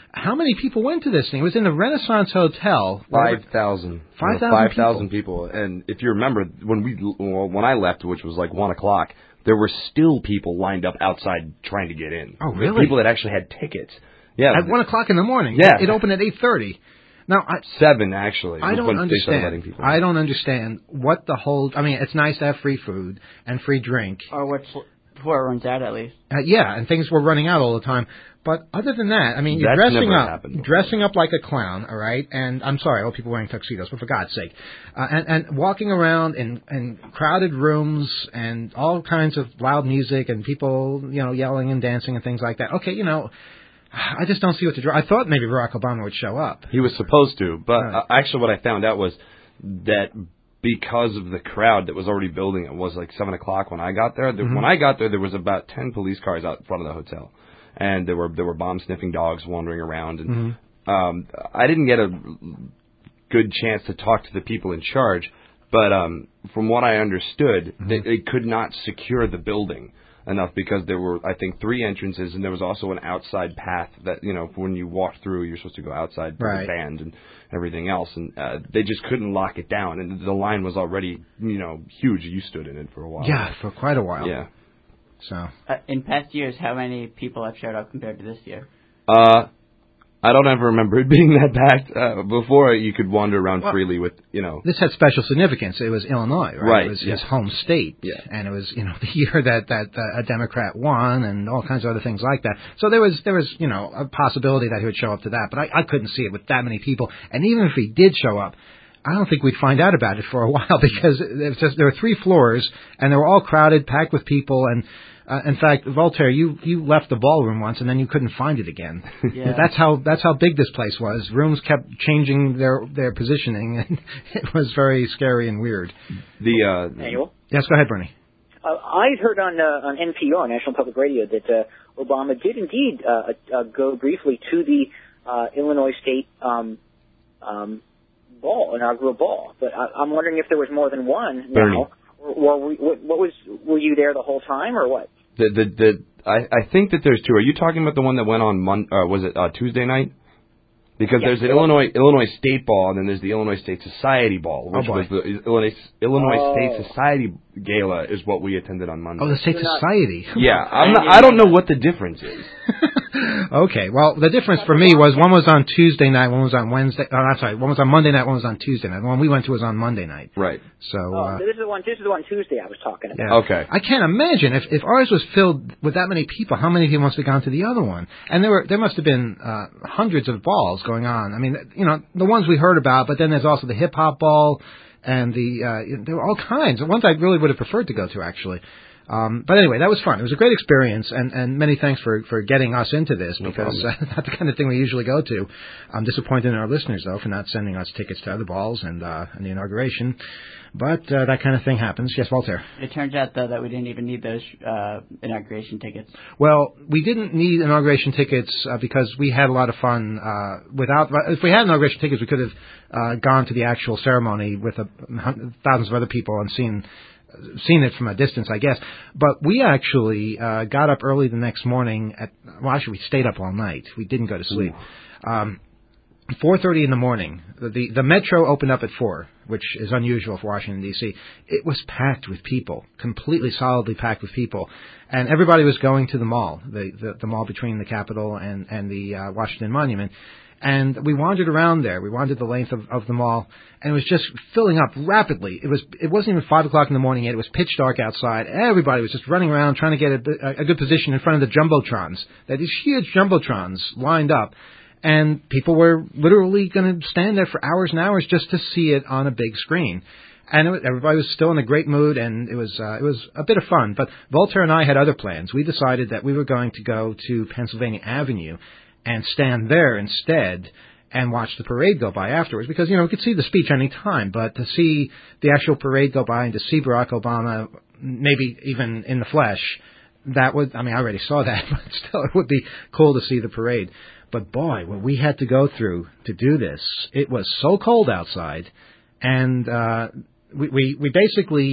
[SPEAKER 3] How many people went to this thing? It was in the Renaissance Hotel.
[SPEAKER 10] 5,000.
[SPEAKER 3] 5,000
[SPEAKER 10] people. And if you remember, when I left, which was like 1 o'clock, there were still people lined up outside trying to get in.
[SPEAKER 3] Oh, really?
[SPEAKER 10] People that actually had tickets. Yeah.
[SPEAKER 3] At 1 o'clock in the morning.
[SPEAKER 10] Yeah.
[SPEAKER 3] It opened at 8:30. Now,
[SPEAKER 10] 7, actually.
[SPEAKER 3] I don't
[SPEAKER 10] when
[SPEAKER 3] understand.
[SPEAKER 10] they started letting people in.
[SPEAKER 3] I don't understand what the whole... I mean, it's nice to have free food and free drink.
[SPEAKER 8] Or what before it runs out, at least.
[SPEAKER 3] Yeah, and things were running out all the time. But other than that, I mean, you're dressing up like a clown, all right? And I'm sorry, all people wearing tuxedos, but for God's sake. And walking around in crowded rooms and all kinds of loud music and people, yelling and dancing and things like that. Okay, I just don't see what to draw. I thought maybe Barack Obama would show up.
[SPEAKER 10] He was supposed to, but actually what I found out was that because of the crowd that was already building, it was like 7 o'clock when I got there. When I got there was about 10 police cars out in front of the hotel, and there were bomb-sniffing dogs wandering around. And I didn't get a good chance to talk to the people in charge, but from what I understood, they could not secure the building enough because there were, I think, 3 entrances, and there was also an outside path that, when you walk through, you're supposed to go outside for the band and everything else, and they just couldn't lock it down, and the line was already, huge. You stood in it for a while.
[SPEAKER 3] Yeah, for quite a while.
[SPEAKER 10] Yeah.
[SPEAKER 3] So.
[SPEAKER 8] In past years, how many people have showed up compared to this year?
[SPEAKER 10] I don't ever remember it being that packed. Before, you could wander around freely with,
[SPEAKER 3] This had special significance. It was Illinois, right?
[SPEAKER 10] Right.
[SPEAKER 3] It was his home state.
[SPEAKER 10] Yeah.
[SPEAKER 3] And it was, the year that a Democrat won and all kinds of other things like that. So there was, a possibility that he would show up to that. But I couldn't see it with that many people. And even if he did show up, I don't think we'd find out about it for a while because there were 3 floors and they were all crowded, packed with people. And in fact, Voltaire, you left the ballroom once and then you couldn't find it again.
[SPEAKER 8] Yeah.
[SPEAKER 3] That's how big this place was. Rooms kept changing their positioning, and it was very scary and weird.
[SPEAKER 6] Manuel?
[SPEAKER 3] Yes, go ahead, Bernie.
[SPEAKER 6] I heard on NPR, National Public Radio, that Obama did indeed go briefly to the Illinois State inaugural ball. But I'm wondering if there was more than one now. Were you there the whole time, or what?
[SPEAKER 10] I think that there's 2. Are you talking about the one that went on Tuesday night? Because there's an Illinois State Ball, and then there's the Illinois State Society Ball, which was the Illinois State Society Gala is what we attended on Monday.
[SPEAKER 3] Oh, the State Society.
[SPEAKER 10] Yeah, I don't know what the difference is.
[SPEAKER 3] Okay, well, the difference for me was one was on Tuesday night, one was on Wednesday. Oh, I'm sorry, one was on Monday night, one was on Tuesday night. The one we went to was on Monday night.
[SPEAKER 10] Right.
[SPEAKER 3] So.
[SPEAKER 6] This is the one Tuesday I was talking about.
[SPEAKER 3] Yeah.
[SPEAKER 10] Okay.
[SPEAKER 3] I can't imagine if ours was filled with that many people, how many people must have gone to the other one? And there must have been hundreds of balls going on. I mean, the ones we heard about, but then there's also the hip hop ball, and there were all kinds. Ones I really would have preferred to go to, actually. But anyway, that was fun. It was a great experience, and many thanks for getting us into this, because not the kind of thing we usually go to. I'm disappointed in our listeners, though, for not sending us tickets to other balls and the inauguration. But that kind of thing happens. Yes, Voltaire.
[SPEAKER 8] It turns out, though, that we didn't even need those inauguration tickets.
[SPEAKER 3] Well, we didn't need inauguration tickets because we had a lot of fun. If we had inauguration tickets, we could have gone to the actual ceremony with thousands of other people and seen it from a distance, I guess. But we actually got up early the next morning. Actually, we stayed up all night. We didn't go to sleep. 4:30 in the morning. The metro opened up at 4, which is unusual for Washington, D.C. It was packed with people, completely solidly packed with people. And everybody was going to the mall, the mall between the Capitol and the Washington Monument. And we wandered around there. We wandered the length of the mall, and it was just filling up rapidly. It wasn't even 5 o'clock in the morning yet. It was pitch dark outside. Everybody was just running around trying to get a good position in front of the jumbotrons. They had these huge jumbotrons lined up, and people were literally going to stand there for hours and hours just to see it on a big screen. And everybody was still in a great mood, and it was a bit of fun. But Voltaire and I had other plans. We decided that we were going to go to Pennsylvania Avenue and stand there instead and watch the parade go by afterwards, because, we could see the speech any time, but to see the actual parade go by and to see Barack Obama, maybe even in the flesh, I already saw that, but still it would be cool to see the parade. But boy, what we had to go through to do this, it was so cold outside, and we basically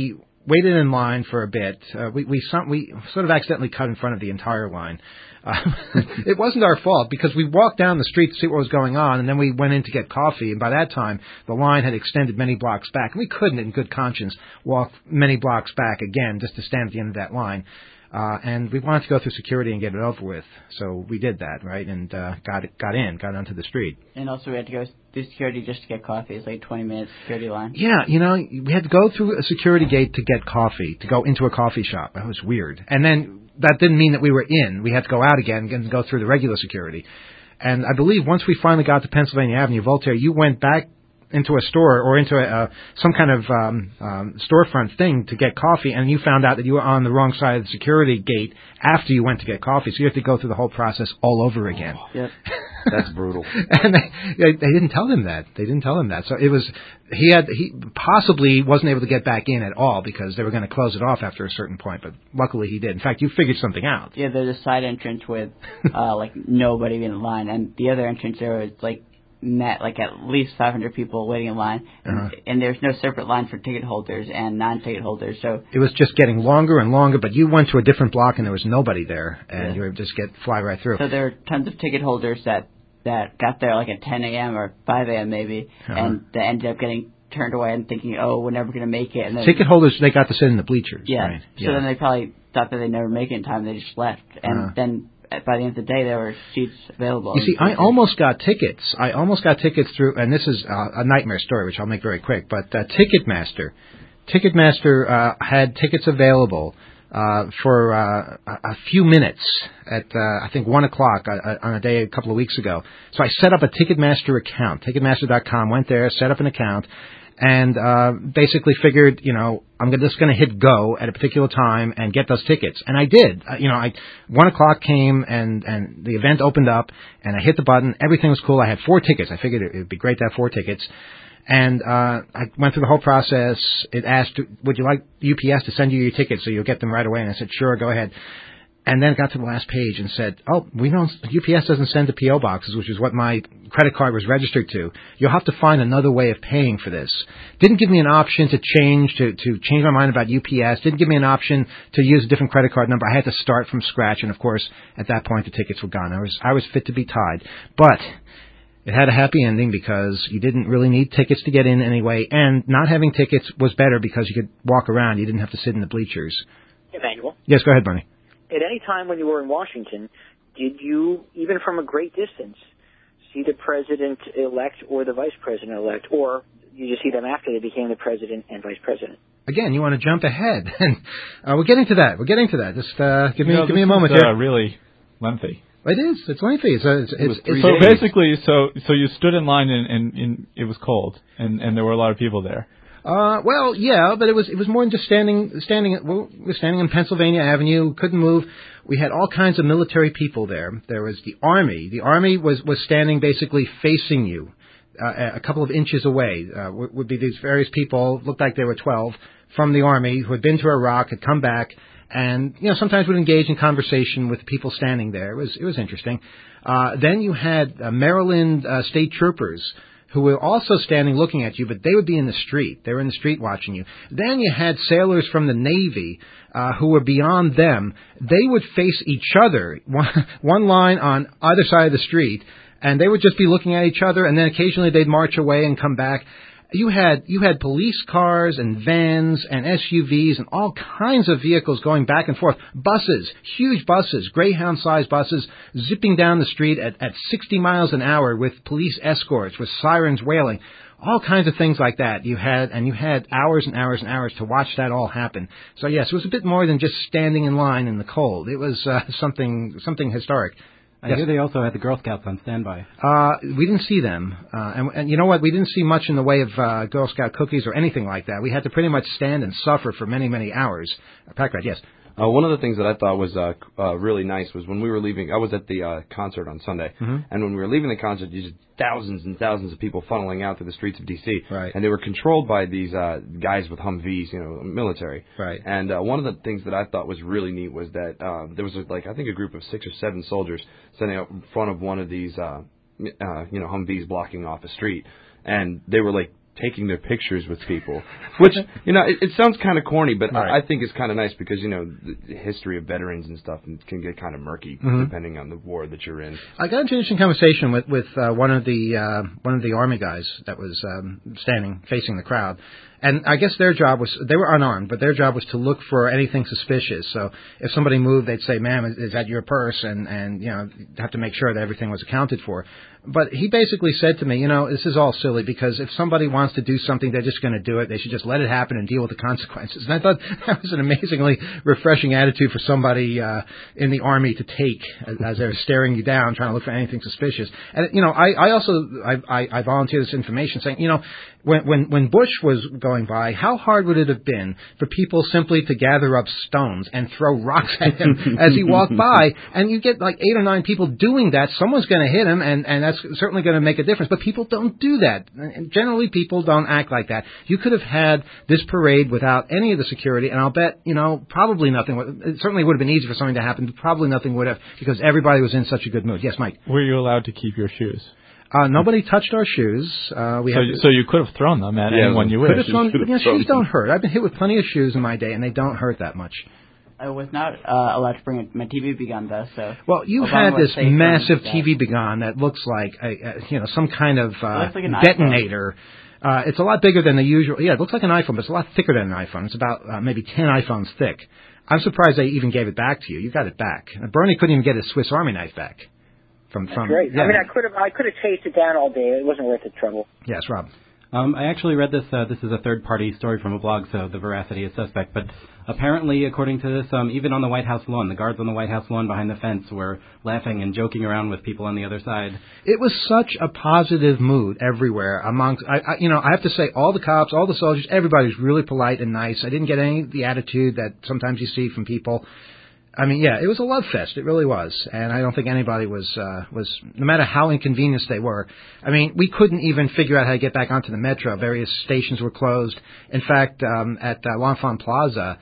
[SPEAKER 3] waited in line for a bit. We sort of accidentally cut in front of the entire line. It wasn't our fault because we walked down the street to see what was going on, and then we went in to get coffee, and by that time, the line had extended many blocks back. And we couldn't, in good conscience, walk many blocks back again just to stand at the end of that line. And we wanted to go through security and get it over with, so we did that, right, and got onto the street.
[SPEAKER 8] And also we had to go through security just to get coffee. It's like 20-minute security line.
[SPEAKER 3] Yeah, we had to go through a security gate to get coffee, to go into a coffee shop. That was weird. And then that didn't mean that we were in. We had to go out again and go through the regular security. And I believe once we finally got to Pennsylvania Avenue, Voltaire, you went back into a store or into some kind of storefront thing to get coffee, and you found out that you were on the wrong side of the security gate after you went to get coffee, so you have to go through the whole process all over again.
[SPEAKER 8] Yep.
[SPEAKER 10] That's brutal.
[SPEAKER 3] And they didn't tell him that. So it was he possibly wasn't able to get back in at all because they were going to close it off after a certain point, but luckily he did. In fact, you figured something out.
[SPEAKER 8] Yeah, there's a side entrance with like nobody in line, and the other entrance there was like at least 500 people waiting in line, and there's no separate line for ticket holders and non-ticket holders. So
[SPEAKER 3] it was just getting longer and longer. But you went to a different block and there was nobody there, and you were just fly right through.
[SPEAKER 8] So there are tons of ticket holders that got there like at 10 a.m. or 5 a.m. maybe, and they ended up getting turned away and thinking, oh, we're never going to make it. And then,
[SPEAKER 3] ticket holders, they got to sit in the bleachers.
[SPEAKER 8] Yeah.
[SPEAKER 3] Right?
[SPEAKER 8] So then they probably thought that they'd never make it in time. They just left, and then by the end of the day, there were seats available.
[SPEAKER 3] You see, I almost got tickets. Through, and this is a nightmare story, which I'll make very quick, but Ticketmaster had tickets available for a few minutes at, I think, 1 o'clock on a day a couple of weeks ago. So I set up a Ticketmaster account, Ticketmaster.com, went there, set up an account, and basically figured, I'm just going to hit go at a particular time and get those tickets. And I did. 1 o'clock came and the event opened up, and I hit the button. Everything was cool. I had 4 tickets. I figured it would be great to have 4 tickets. And I went through the whole process. It asked, would you like UPS to send you your tickets so you'll get them right away? And I said, sure, go ahead. And then it got to the last page and said, UPS doesn't send to P.O. boxes, which is what my credit card was registered to. You'll have to find another way of paying for this. Didn't give me an option to change my mind about UPS. Didn't give me an option to use a different credit card number. I had to start from scratch. And of course, at that point, the tickets were gone. I was fit to be tied. But it had a happy ending because you didn't really need tickets to get in anyway. And not having tickets was better because you could walk around. You didn't have to sit in the bleachers.
[SPEAKER 11] Emmanuel?
[SPEAKER 3] Yes, go ahead, Bernie.
[SPEAKER 11] At any time when you were in Washington, did you, even from a great distance, see the president-elect or the vice president-elect, or you just see them after they became the president and vice president?
[SPEAKER 3] Again, you want to jump ahead. We're getting to that. Just give me a moment here.
[SPEAKER 5] Really lengthy.
[SPEAKER 3] It is. It's lengthy. It's
[SPEAKER 5] so basically, so you stood in line and it was cold and there were a lot of people there.
[SPEAKER 3] Well, yeah, but it was more than just standing. We're standing on Pennsylvania Avenue, couldn't move. We had all kinds of military people there. There was the Army. The Army was standing basically facing you, a couple of inches away. Would be these various people, looked like they were 12, from the Army who had been to Iraq, had come back, and sometimes would engage in conversation with people standing there. It was interesting. Then you had Maryland state troopers who were also standing looking at you, but they would be in the street. They were in the street watching you. Then you had sailors from the Navy who were beyond them. They would face each other, one line on either side of the street, and they would just be looking at each other, and then occasionally they'd march away and come back. You had police cars and vans and SUVs and all kinds of vehicles going back and forth. Buses, huge buses, Greyhound-sized buses, zipping down the street at 60 miles an hour with police escorts, with sirens wailing. All kinds of things like that. You had hours and hours and hours to watch that all happen. So yes, it was a bit more than just standing in line in the cold. It was something historic.
[SPEAKER 9] I hear they also had the Girl Scouts on standby.
[SPEAKER 3] We didn't see them. And you know what? We didn't see much in the way of Girl Scout cookies or anything like that. We had to pretty much stand and suffer for many, many hours. Packrat, yes.
[SPEAKER 10] One of the things that I thought was really nice was when we were leaving. I was at the concert on Sunday, and when we were leaving the concert, you just thousands and thousands of people funneling out through the streets of D.C.
[SPEAKER 3] Right.
[SPEAKER 10] And they were controlled by these guys with Humvees, military.
[SPEAKER 3] Right.
[SPEAKER 10] And one of the things that I thought was really neat was that there was I think a group of 6 or 7 soldiers standing out in front of one of these Humvees blocking off a street, and they were taking their pictures with people, which, you know, it sounds kind of corny, but
[SPEAKER 3] right.
[SPEAKER 10] I think it's kind of nice because, you know, the history of veterans and stuff can get kind of murky depending on the war that you're in.
[SPEAKER 3] I got into an interesting conversation with one of the Army guys that was standing facing the crowd. And I guess their job was, they were unarmed, but their job was to look for anything suspicious. So if somebody moved, they'd say, ma'am, is that your purse? And you know, have to make sure that everything was accounted for. But he basically said to me, you know, this is all silly because if somebody wants to do something, they're just going to do it. They should just let it happen and deal with the consequences. And I thought that was an amazingly refreshing attitude for somebody in the Army to take as they're staring you down, trying to look for anything suspicious. And, you know, I also volunteer this information saying, you know, when Bush was going by, how hard would it have been for people simply to gather up stones and throw rocks at him as he walked by? And you get like 8 or 9 people doing that. Someone's going to hit him, and that's certainly going to make a difference. But people don't do that. And generally, people don't act like that. You could have had this parade without any of the security, and I'll bet, you know, probably nothing. It certainly would have been easy for something to happen, but probably nothing would have because everybody was in such a good mood. Yes, Mike?
[SPEAKER 5] Were you allowed to keep your shoes?
[SPEAKER 3] Nobody touched our shoes.
[SPEAKER 5] So you could have thrown them at anyone you wish.
[SPEAKER 3] Shoes don't hurt. I've been hit with plenty of shoes in my day, and they don't hurt that much.
[SPEAKER 8] I was not allowed to bring my TV begun though. So
[SPEAKER 3] well, you had this massive TV begun that looks like some kind of
[SPEAKER 8] like
[SPEAKER 3] detonator. It's a lot bigger than the usual. Yeah, it looks like an iPhone, but it's a lot thicker than an iPhone. It's about maybe 10 iPhones thick. I'm surprised they even gave it back to you. You got it back. Bernie couldn't even get his Swiss Army knife back.
[SPEAKER 11] That's great.
[SPEAKER 3] Yeah.
[SPEAKER 11] I mean, I could have chased it down all day. It wasn't worth the trouble.
[SPEAKER 3] Yes, Rob.
[SPEAKER 9] I actually read this. This is a third-party story from a blog, so the veracity is suspect. But apparently, according to this, even on the White House lawn, the guards on the White House lawn behind the fence were laughing and joking around with people on the other side.
[SPEAKER 3] It was such a positive mood everywhere. Amongst, I have to say, all the cops, all the soldiers, everybody was really polite and nice. I didn't get any of the attitude that sometimes you see from people. I mean, yeah, it was a love fest. It really was. And I don't think anybody was, no matter how inconvenienced they were. I mean, we couldn't even figure out how to get back onto the metro. Various stations were closed. In fact, at L'Enfant Plaza,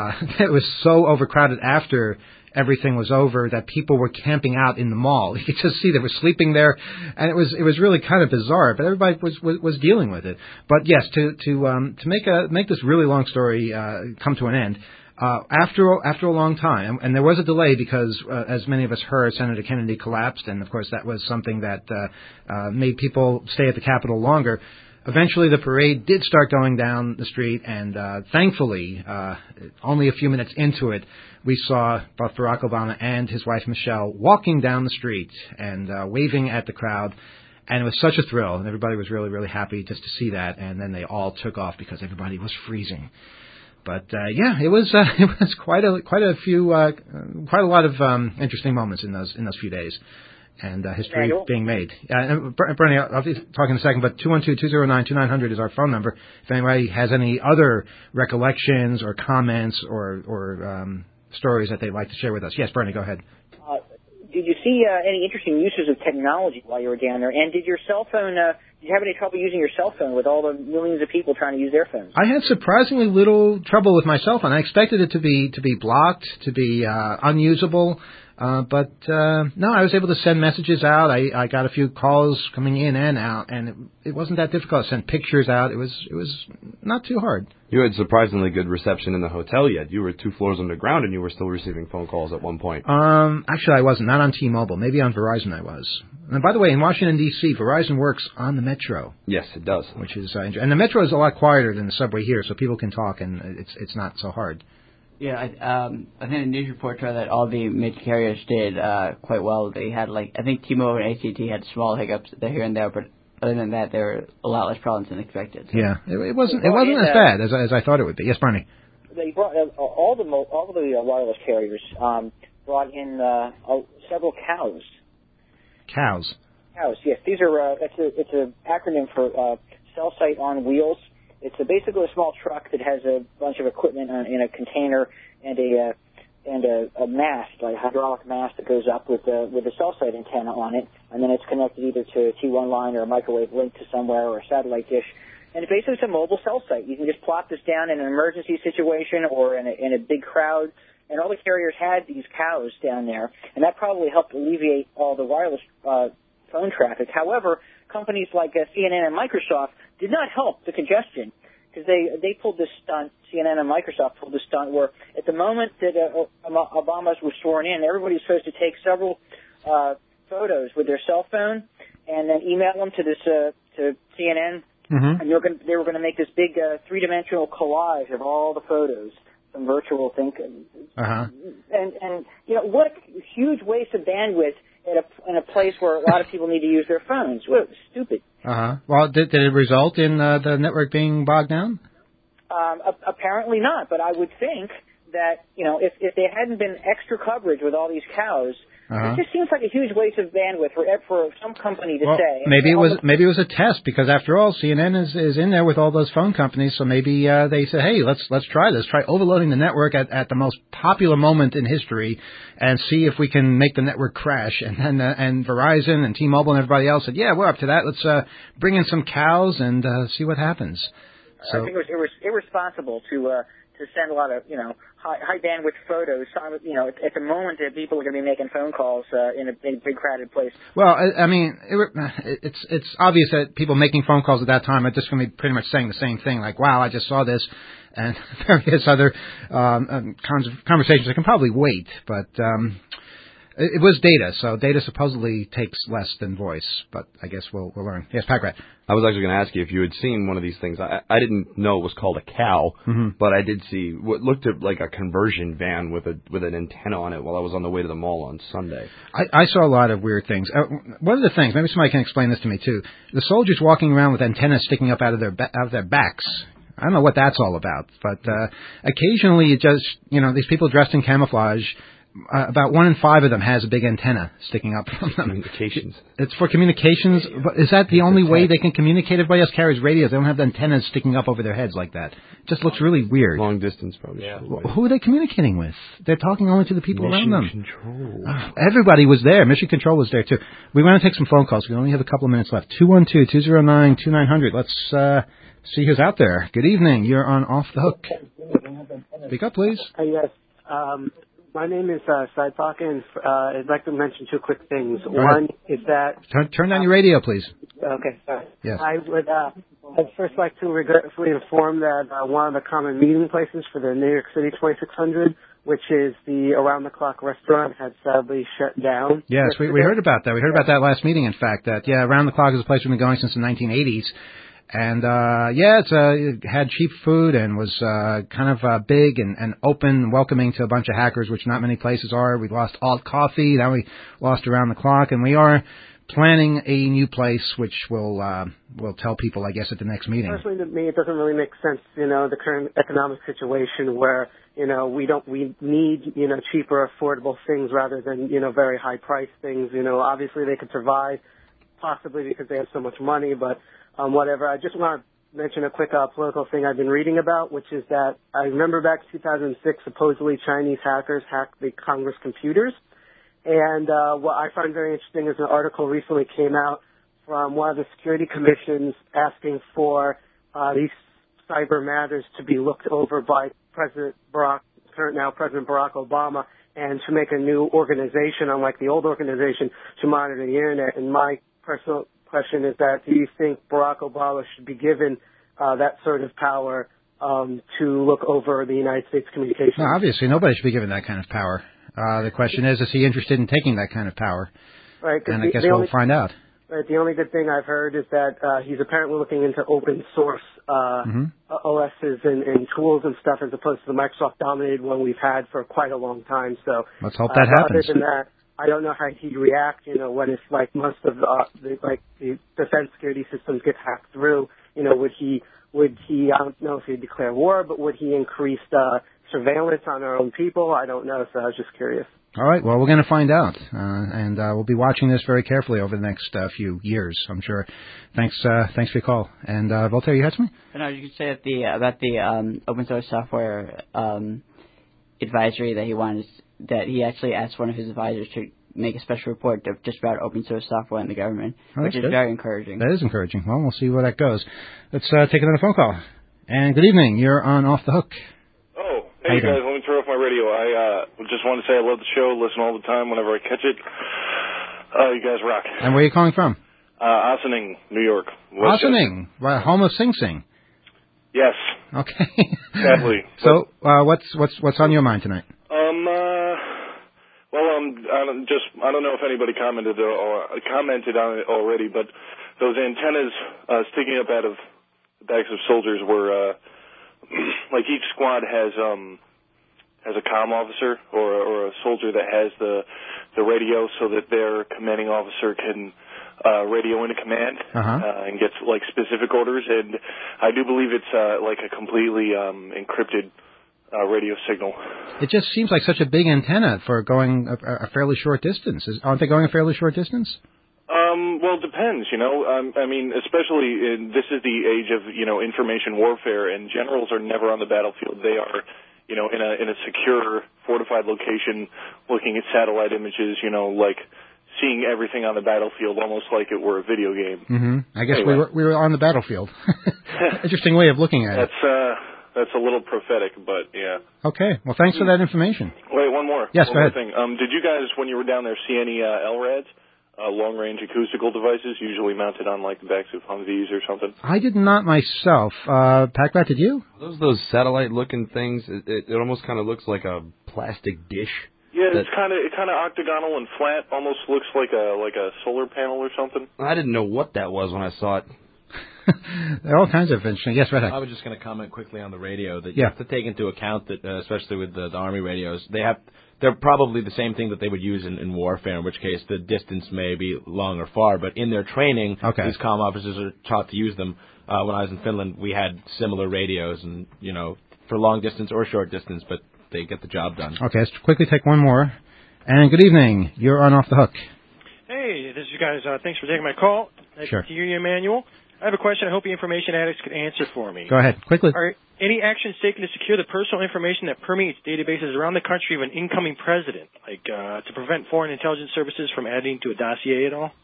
[SPEAKER 3] it was so overcrowded after everything was over that people were camping out in the mall. You could just see they were sleeping there, and it was really kind of bizarre. But everybody was dealing with it. But yes, to make this really long story come to an end. After a long time, and there was a delay because, as many of us heard, Senator Kennedy collapsed, and of course that was something that made people stay at the Capitol longer. Eventually, the parade did start going down the street, and thankfully, only a few minutes into it, we saw both Barack Obama and his wife Michelle walking down the street and waving at the crowd. And it was such a thrill, and everybody was really, really happy just to see that. And then they all took off because everybody was freezing. But yeah, it was quite a lot of interesting moments in those few days, and history being made. And Bernie, I'll be talking in a second, but 212-209-2900 is our phone number. If anybody has any other recollections or comments or stories that they'd like to share with us, yes, Bernie, go ahead.
[SPEAKER 11] Did you see any interesting uses of technology while you were down there? And did your cell phone? Did you have any trouble using your cell phone with all the millions of people trying to use their phones?
[SPEAKER 3] I had surprisingly little trouble with my cell phone. I expected it to be blocked, to be unusable. But no, I was able to send messages out. I got a few calls coming in and out, and it wasn't that difficult. I sent pictures out. It was not too hard.
[SPEAKER 10] You had surprisingly good reception in the hotel yet. You were 2 floors underground, and you were still receiving phone calls at one point.
[SPEAKER 3] Actually, I wasn't. Not on T-Mobile. Maybe on Verizon I was. And by the way, in Washington, D.C., Verizon works on the Metro.
[SPEAKER 10] Yes, it does.
[SPEAKER 3] Which is and the Metro is a lot quieter than the subway here, so people can talk, and it's not so hard.
[SPEAKER 8] Yeah, I think the news report showed that all the major carriers did quite well. They had I think T-Mobile and AT&T had small hiccups here and there, but other than that, there were a lot less problems than expected. So.
[SPEAKER 3] Yeah, it wasn't as bad as I thought it would be. Yes, Barney.
[SPEAKER 11] They brought all the wireless carriers brought in several cows.
[SPEAKER 3] Cows.
[SPEAKER 11] Cows. Yes, these are. It's an acronym for cell site on wheels. It's basically a small truck that has a bunch of equipment in a container and a mast, like a hydraulic mast that goes up with a cell site antenna on it, and then it's connected either to a T1 line or a microwave link to somewhere or a satellite dish. And basically it's a mobile cell site. You can just plop this down in an emergency situation or in a big crowd. And all the carriers had these cows down there, and that probably helped alleviate all the wireless phone traffic. However, companies like CNN and Microsoft did not help the congestion, because they pulled this stunt. CNN and Microsoft pulled this stunt where at the moment that Obama was sworn in, everybody was supposed to take several photos with their cell phone and then email them to this to CNN, and they were going to make this big three-dimensional collage of all the photos, some virtual thing. And what a huge waste of bandwidth in a place where a lot of people need to use their phones. Well, it was stupid.
[SPEAKER 3] Well, did it result in the network being bogged down?
[SPEAKER 11] Apparently not, but I would think that, if there hadn't been extra coverage with all these cows, it just seems like a huge waste of bandwidth for some company to say.
[SPEAKER 3] Maybe it was a test, because after all, CNN is in there with all those phone companies, so maybe they said, hey, let's try this. Try overloading the network at the most popular moment in history, and see if we can make the network crash. And Verizon and T-Mobile and everybody else said, yeah, we're up to that. Let's bring in some cows and see what happens. So
[SPEAKER 11] I think it was irresponsible to send a lot of high bandwidth photos. At the moment that people are going to be making phone calls in a big crowded place.
[SPEAKER 3] Well, I mean, it's obvious that people making phone calls at that time are just going to be pretty much saying the same thing, like, "Wow, I just saw this," and various other conversations that can probably wait, but. It was data, so data supposedly takes less than voice, but I guess we'll learn. Yes, Packrat.
[SPEAKER 10] I was actually going to ask you if you had seen one of these things. I didn't know it was called a cow, but I did see what looked like a conversion van with an antenna on it while I was on the way to the mall on Sunday.
[SPEAKER 3] I saw a lot of weird things. One of the things, maybe somebody can explain this to me too, the soldiers walking around with antennas sticking up out of their backs. I don't know what that's all about, but occasionally it just, these people dressed in camouflage, about 1 in 5 of them has a big antenna sticking up from them.
[SPEAKER 10] Communications.
[SPEAKER 3] It's for communications. But is that the only way they can communicate? Everybody else carries radios. They don't have the antennas sticking up over their heads like that. It just looks really weird.
[SPEAKER 10] Long distance, probably. Yeah.
[SPEAKER 3] Who are they communicating with? They're talking only to the people around them.
[SPEAKER 10] Mission Control.
[SPEAKER 3] Everybody was there. Mission Control was there, too. We want to take some phone calls. We only have a couple of minutes left. 212-209-2900. Let's see who's out there. Good evening. You're on Off the Hook. Speak up, please.
[SPEAKER 12] Yes. My name is Sidepok, and I'd like to mention 2 quick things. One is that...
[SPEAKER 3] Turn down your radio, please.
[SPEAKER 12] Okay, sorry.
[SPEAKER 3] Yes.
[SPEAKER 12] I'd first like to regretfully inform that one of the common meeting places for the New York City 2600, which is the Around-the-Clock restaurant, had sadly shut down.
[SPEAKER 3] Yes, we heard about that. We heard about that last meeting, in fact, that, Around the Clock is a place we've been going since the 1980s. And, it had cheap food and was kind of big and open, welcoming to a bunch of hackers, which not many places are. We lost Alt Coffee, now we lost Around the Clock, and we are planning a new place, which we'll tell people, I guess, at the next meeting.
[SPEAKER 12] Personally, to me, it doesn't really make sense, the current economic situation where, we need, cheaper, affordable things rather than, very high-priced things. Obviously they could survive, possibly because they have so much money, but whatever. I just want to mention a quick political thing I've been reading about, which is that I remember back in 2006, supposedly Chinese hackers hacked the Congress computers. And what I find very interesting is an article recently came out from one of the security commissions asking for these cyber matters to be looked over by President Barack Obama, and to make a new organization, unlike the old organization, to monitor the Internet. And my personal question is that, do you think Barack Obama should be given that sort of power to look over the United States communications?
[SPEAKER 3] No, obviously, nobody should be given that kind of power. The question is he interested in taking that kind of power?
[SPEAKER 12] Right.
[SPEAKER 3] And I guess we'll find out.
[SPEAKER 12] Right. The only good thing I've heard is that he's apparently looking into open source OSs and tools and stuff, as opposed to the Microsoft-dominated one we've had for quite a long time. So
[SPEAKER 3] let's hope that happens.
[SPEAKER 12] Other than that, I don't know how he'd react, when it's like most of the defense security systems get hacked through. Would he, I don't know if he'd declare war, but would he increase surveillance on our own people? I don't know, so I was just curious.
[SPEAKER 3] All right, well, we're going to find out, and we'll be watching this very carefully over the next few years, I'm sure. Thanks for your call. And Voltaire, you had something?
[SPEAKER 8] No, you could say that about the open source software advisory that he actually asked one of his advisors to make a special report just about open source software in the government, which is very encouraging.
[SPEAKER 3] That is encouraging. Well, we'll see where that goes. Let's take another phone call. And good evening. You're on Off the Hook.
[SPEAKER 13] Oh, hey guys, let me turn off my radio. I just want to say I love the show, listen all the time whenever I catch it. Oh, you guys rock.
[SPEAKER 3] And where are you calling from?
[SPEAKER 13] Ossining, New York. Westchester.
[SPEAKER 3] Ossining, home of Sing Sing.
[SPEAKER 13] Yes.
[SPEAKER 3] Okay.
[SPEAKER 13] Sadly.
[SPEAKER 3] So, what's on your mind tonight?
[SPEAKER 13] I don't know if anybody commented on it already, but those antennas sticking up out of the backs of soldiers were like each squad has a comm officer or a soldier that has the radio, so that their commanding officer can radio into command and gets like specific orders. And I do believe it's like a completely encrypted radio signal.
[SPEAKER 3] It just seems like such a big antenna for going a fairly short distance. Aren't they going a fairly short distance?
[SPEAKER 13] Well, it depends, I mean, especially this is the age of, information warfare, and generals are never on the battlefield. They are, in a secure, fortified location, looking at satellite images, like seeing everything on the battlefield almost like it were a video game.
[SPEAKER 3] Mm-hmm. I guess
[SPEAKER 13] anyway.
[SPEAKER 3] we were on the battlefield. Interesting way of looking at it.
[SPEAKER 13] That's a little prophetic, but yeah.
[SPEAKER 3] Okay. Well, thanks for that information.
[SPEAKER 13] Wait, one more.
[SPEAKER 3] Yes,
[SPEAKER 13] one
[SPEAKER 3] go
[SPEAKER 13] more
[SPEAKER 3] ahead.
[SPEAKER 13] thing. Did you guys, when you were down there, see any LRADs, long-range acoustical devices, usually mounted on like the backs of Humvees or something?
[SPEAKER 3] I did not myself. Pac-Rat, did you?
[SPEAKER 10] Those satellite-looking things. It almost kind of looks like a plastic dish.
[SPEAKER 13] Yeah, it's kind of octagonal and flat. Almost looks like a solar panel or something.
[SPEAKER 10] I didn't know what that was when I saw it.
[SPEAKER 3] There are all kinds of interesting. Yes, right.
[SPEAKER 7] I was just going to comment quickly on the radio that you have to take into account that, especially with the Army radios, they're probably the same thing that they would use in warfare, in which case the distance may be long or far, but in their training, these comm officers are taught to use them. When I was in Finland, we had similar radios, and, for long distance or short distance, but they get the job done.
[SPEAKER 3] Okay, let's quickly take one more. And good evening. You're on Off the Hook.
[SPEAKER 14] Hey, this is you guys. Thanks for taking my call. Nice
[SPEAKER 3] Sure.
[SPEAKER 14] to hear you, Emmanuel. I have a question I hope you information addicts could answer for me.
[SPEAKER 3] Go ahead, quickly.
[SPEAKER 14] Are any actions taken to secure the personal information that permeates databases around the country of an incoming president, like to prevent foreign intelligence services from adding to a dossier at all?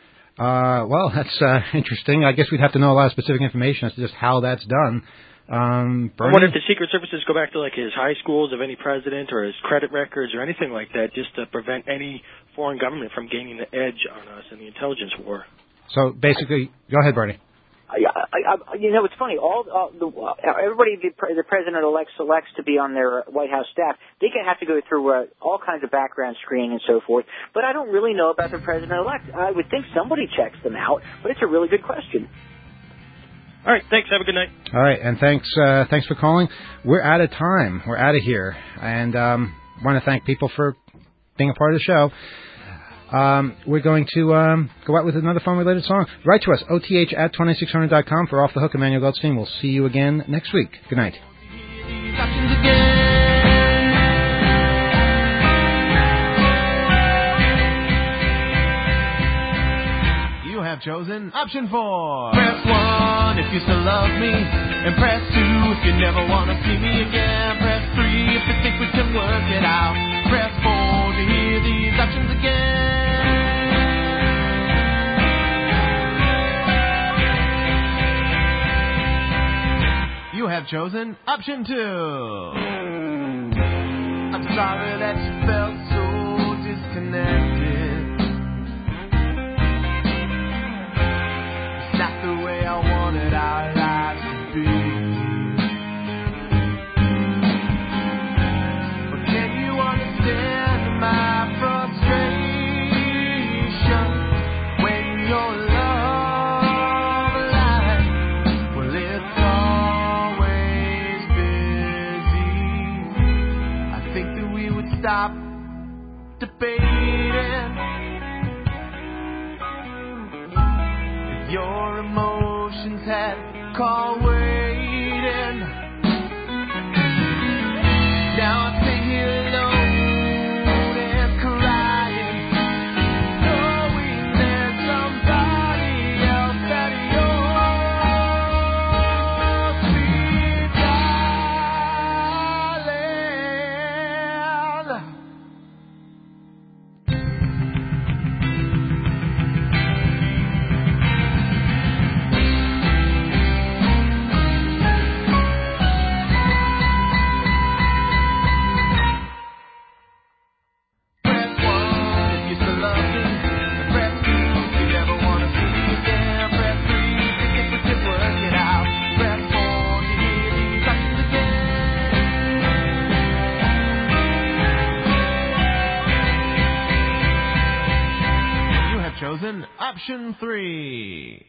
[SPEAKER 3] Well, that's interesting. I guess we'd have to know a lot of specific information as to just how that's done.
[SPEAKER 14] I wonder if the Secret Services go back to like his high schools of any president or his credit records or anything like that, just to prevent any foreign government from gaining the edge on us in the intelligence war.
[SPEAKER 3] So basically, go ahead, Bernie.
[SPEAKER 11] It's funny. Everybody the president-elect selects to be on their White House staff, they can have to go through all kinds of background screening and so forth. But I don't really know about the president-elect. I would think somebody checks them out, but it's a really good question.
[SPEAKER 14] All right, thanks. Have a good night.
[SPEAKER 3] All right, and thanks for calling. We're out of time. We're out of here, and want to thank people for being a part of the show. We're going to go out with another phone-related song. Write to us, oth@2600.com for Off the Hook. Emmanuel Goldstein. We'll see you again next week. Good night.
[SPEAKER 15] You have chosen option 4. Press 1 if you still love me, and press 2 if you never want to see me again. Press 3 if you think we can work it out. Press 4 to hear these options again. You have chosen option 2. I'm sorry that you felt so disconnected. It's not the way I wanted our lives to be. But can you understand my frustration when your love lies? Well, it's always busy. I think that we would stop debating if your emotions had call waiting. Now I sit here alone and crying, knowing there's somebody else that you're sweet darling. option 3.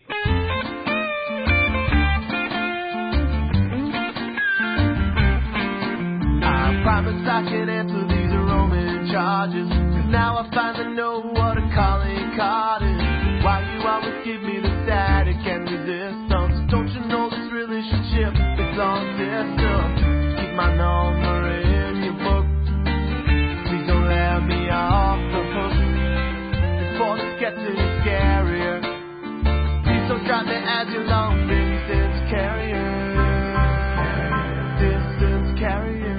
[SPEAKER 15] I promise I can answer these Roman charges, 'cause now I finally know what a calling card is. Why you always give me the static and resistance? Don't you know this relationship is on system? Keep my number in your book. Please don't let me off the hook before this gets any scarier. Please don't drop me as your long distance carrier. Distance carrier.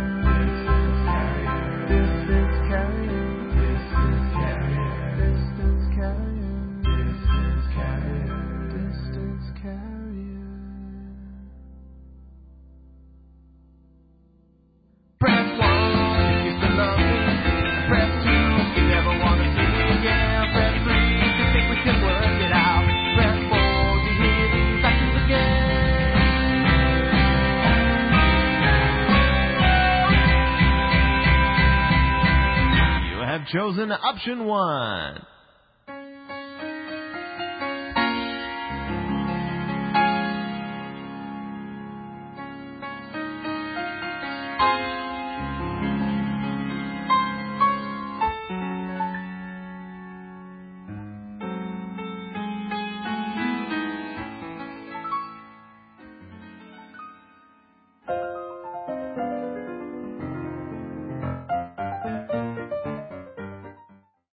[SPEAKER 15] Chosen option 1.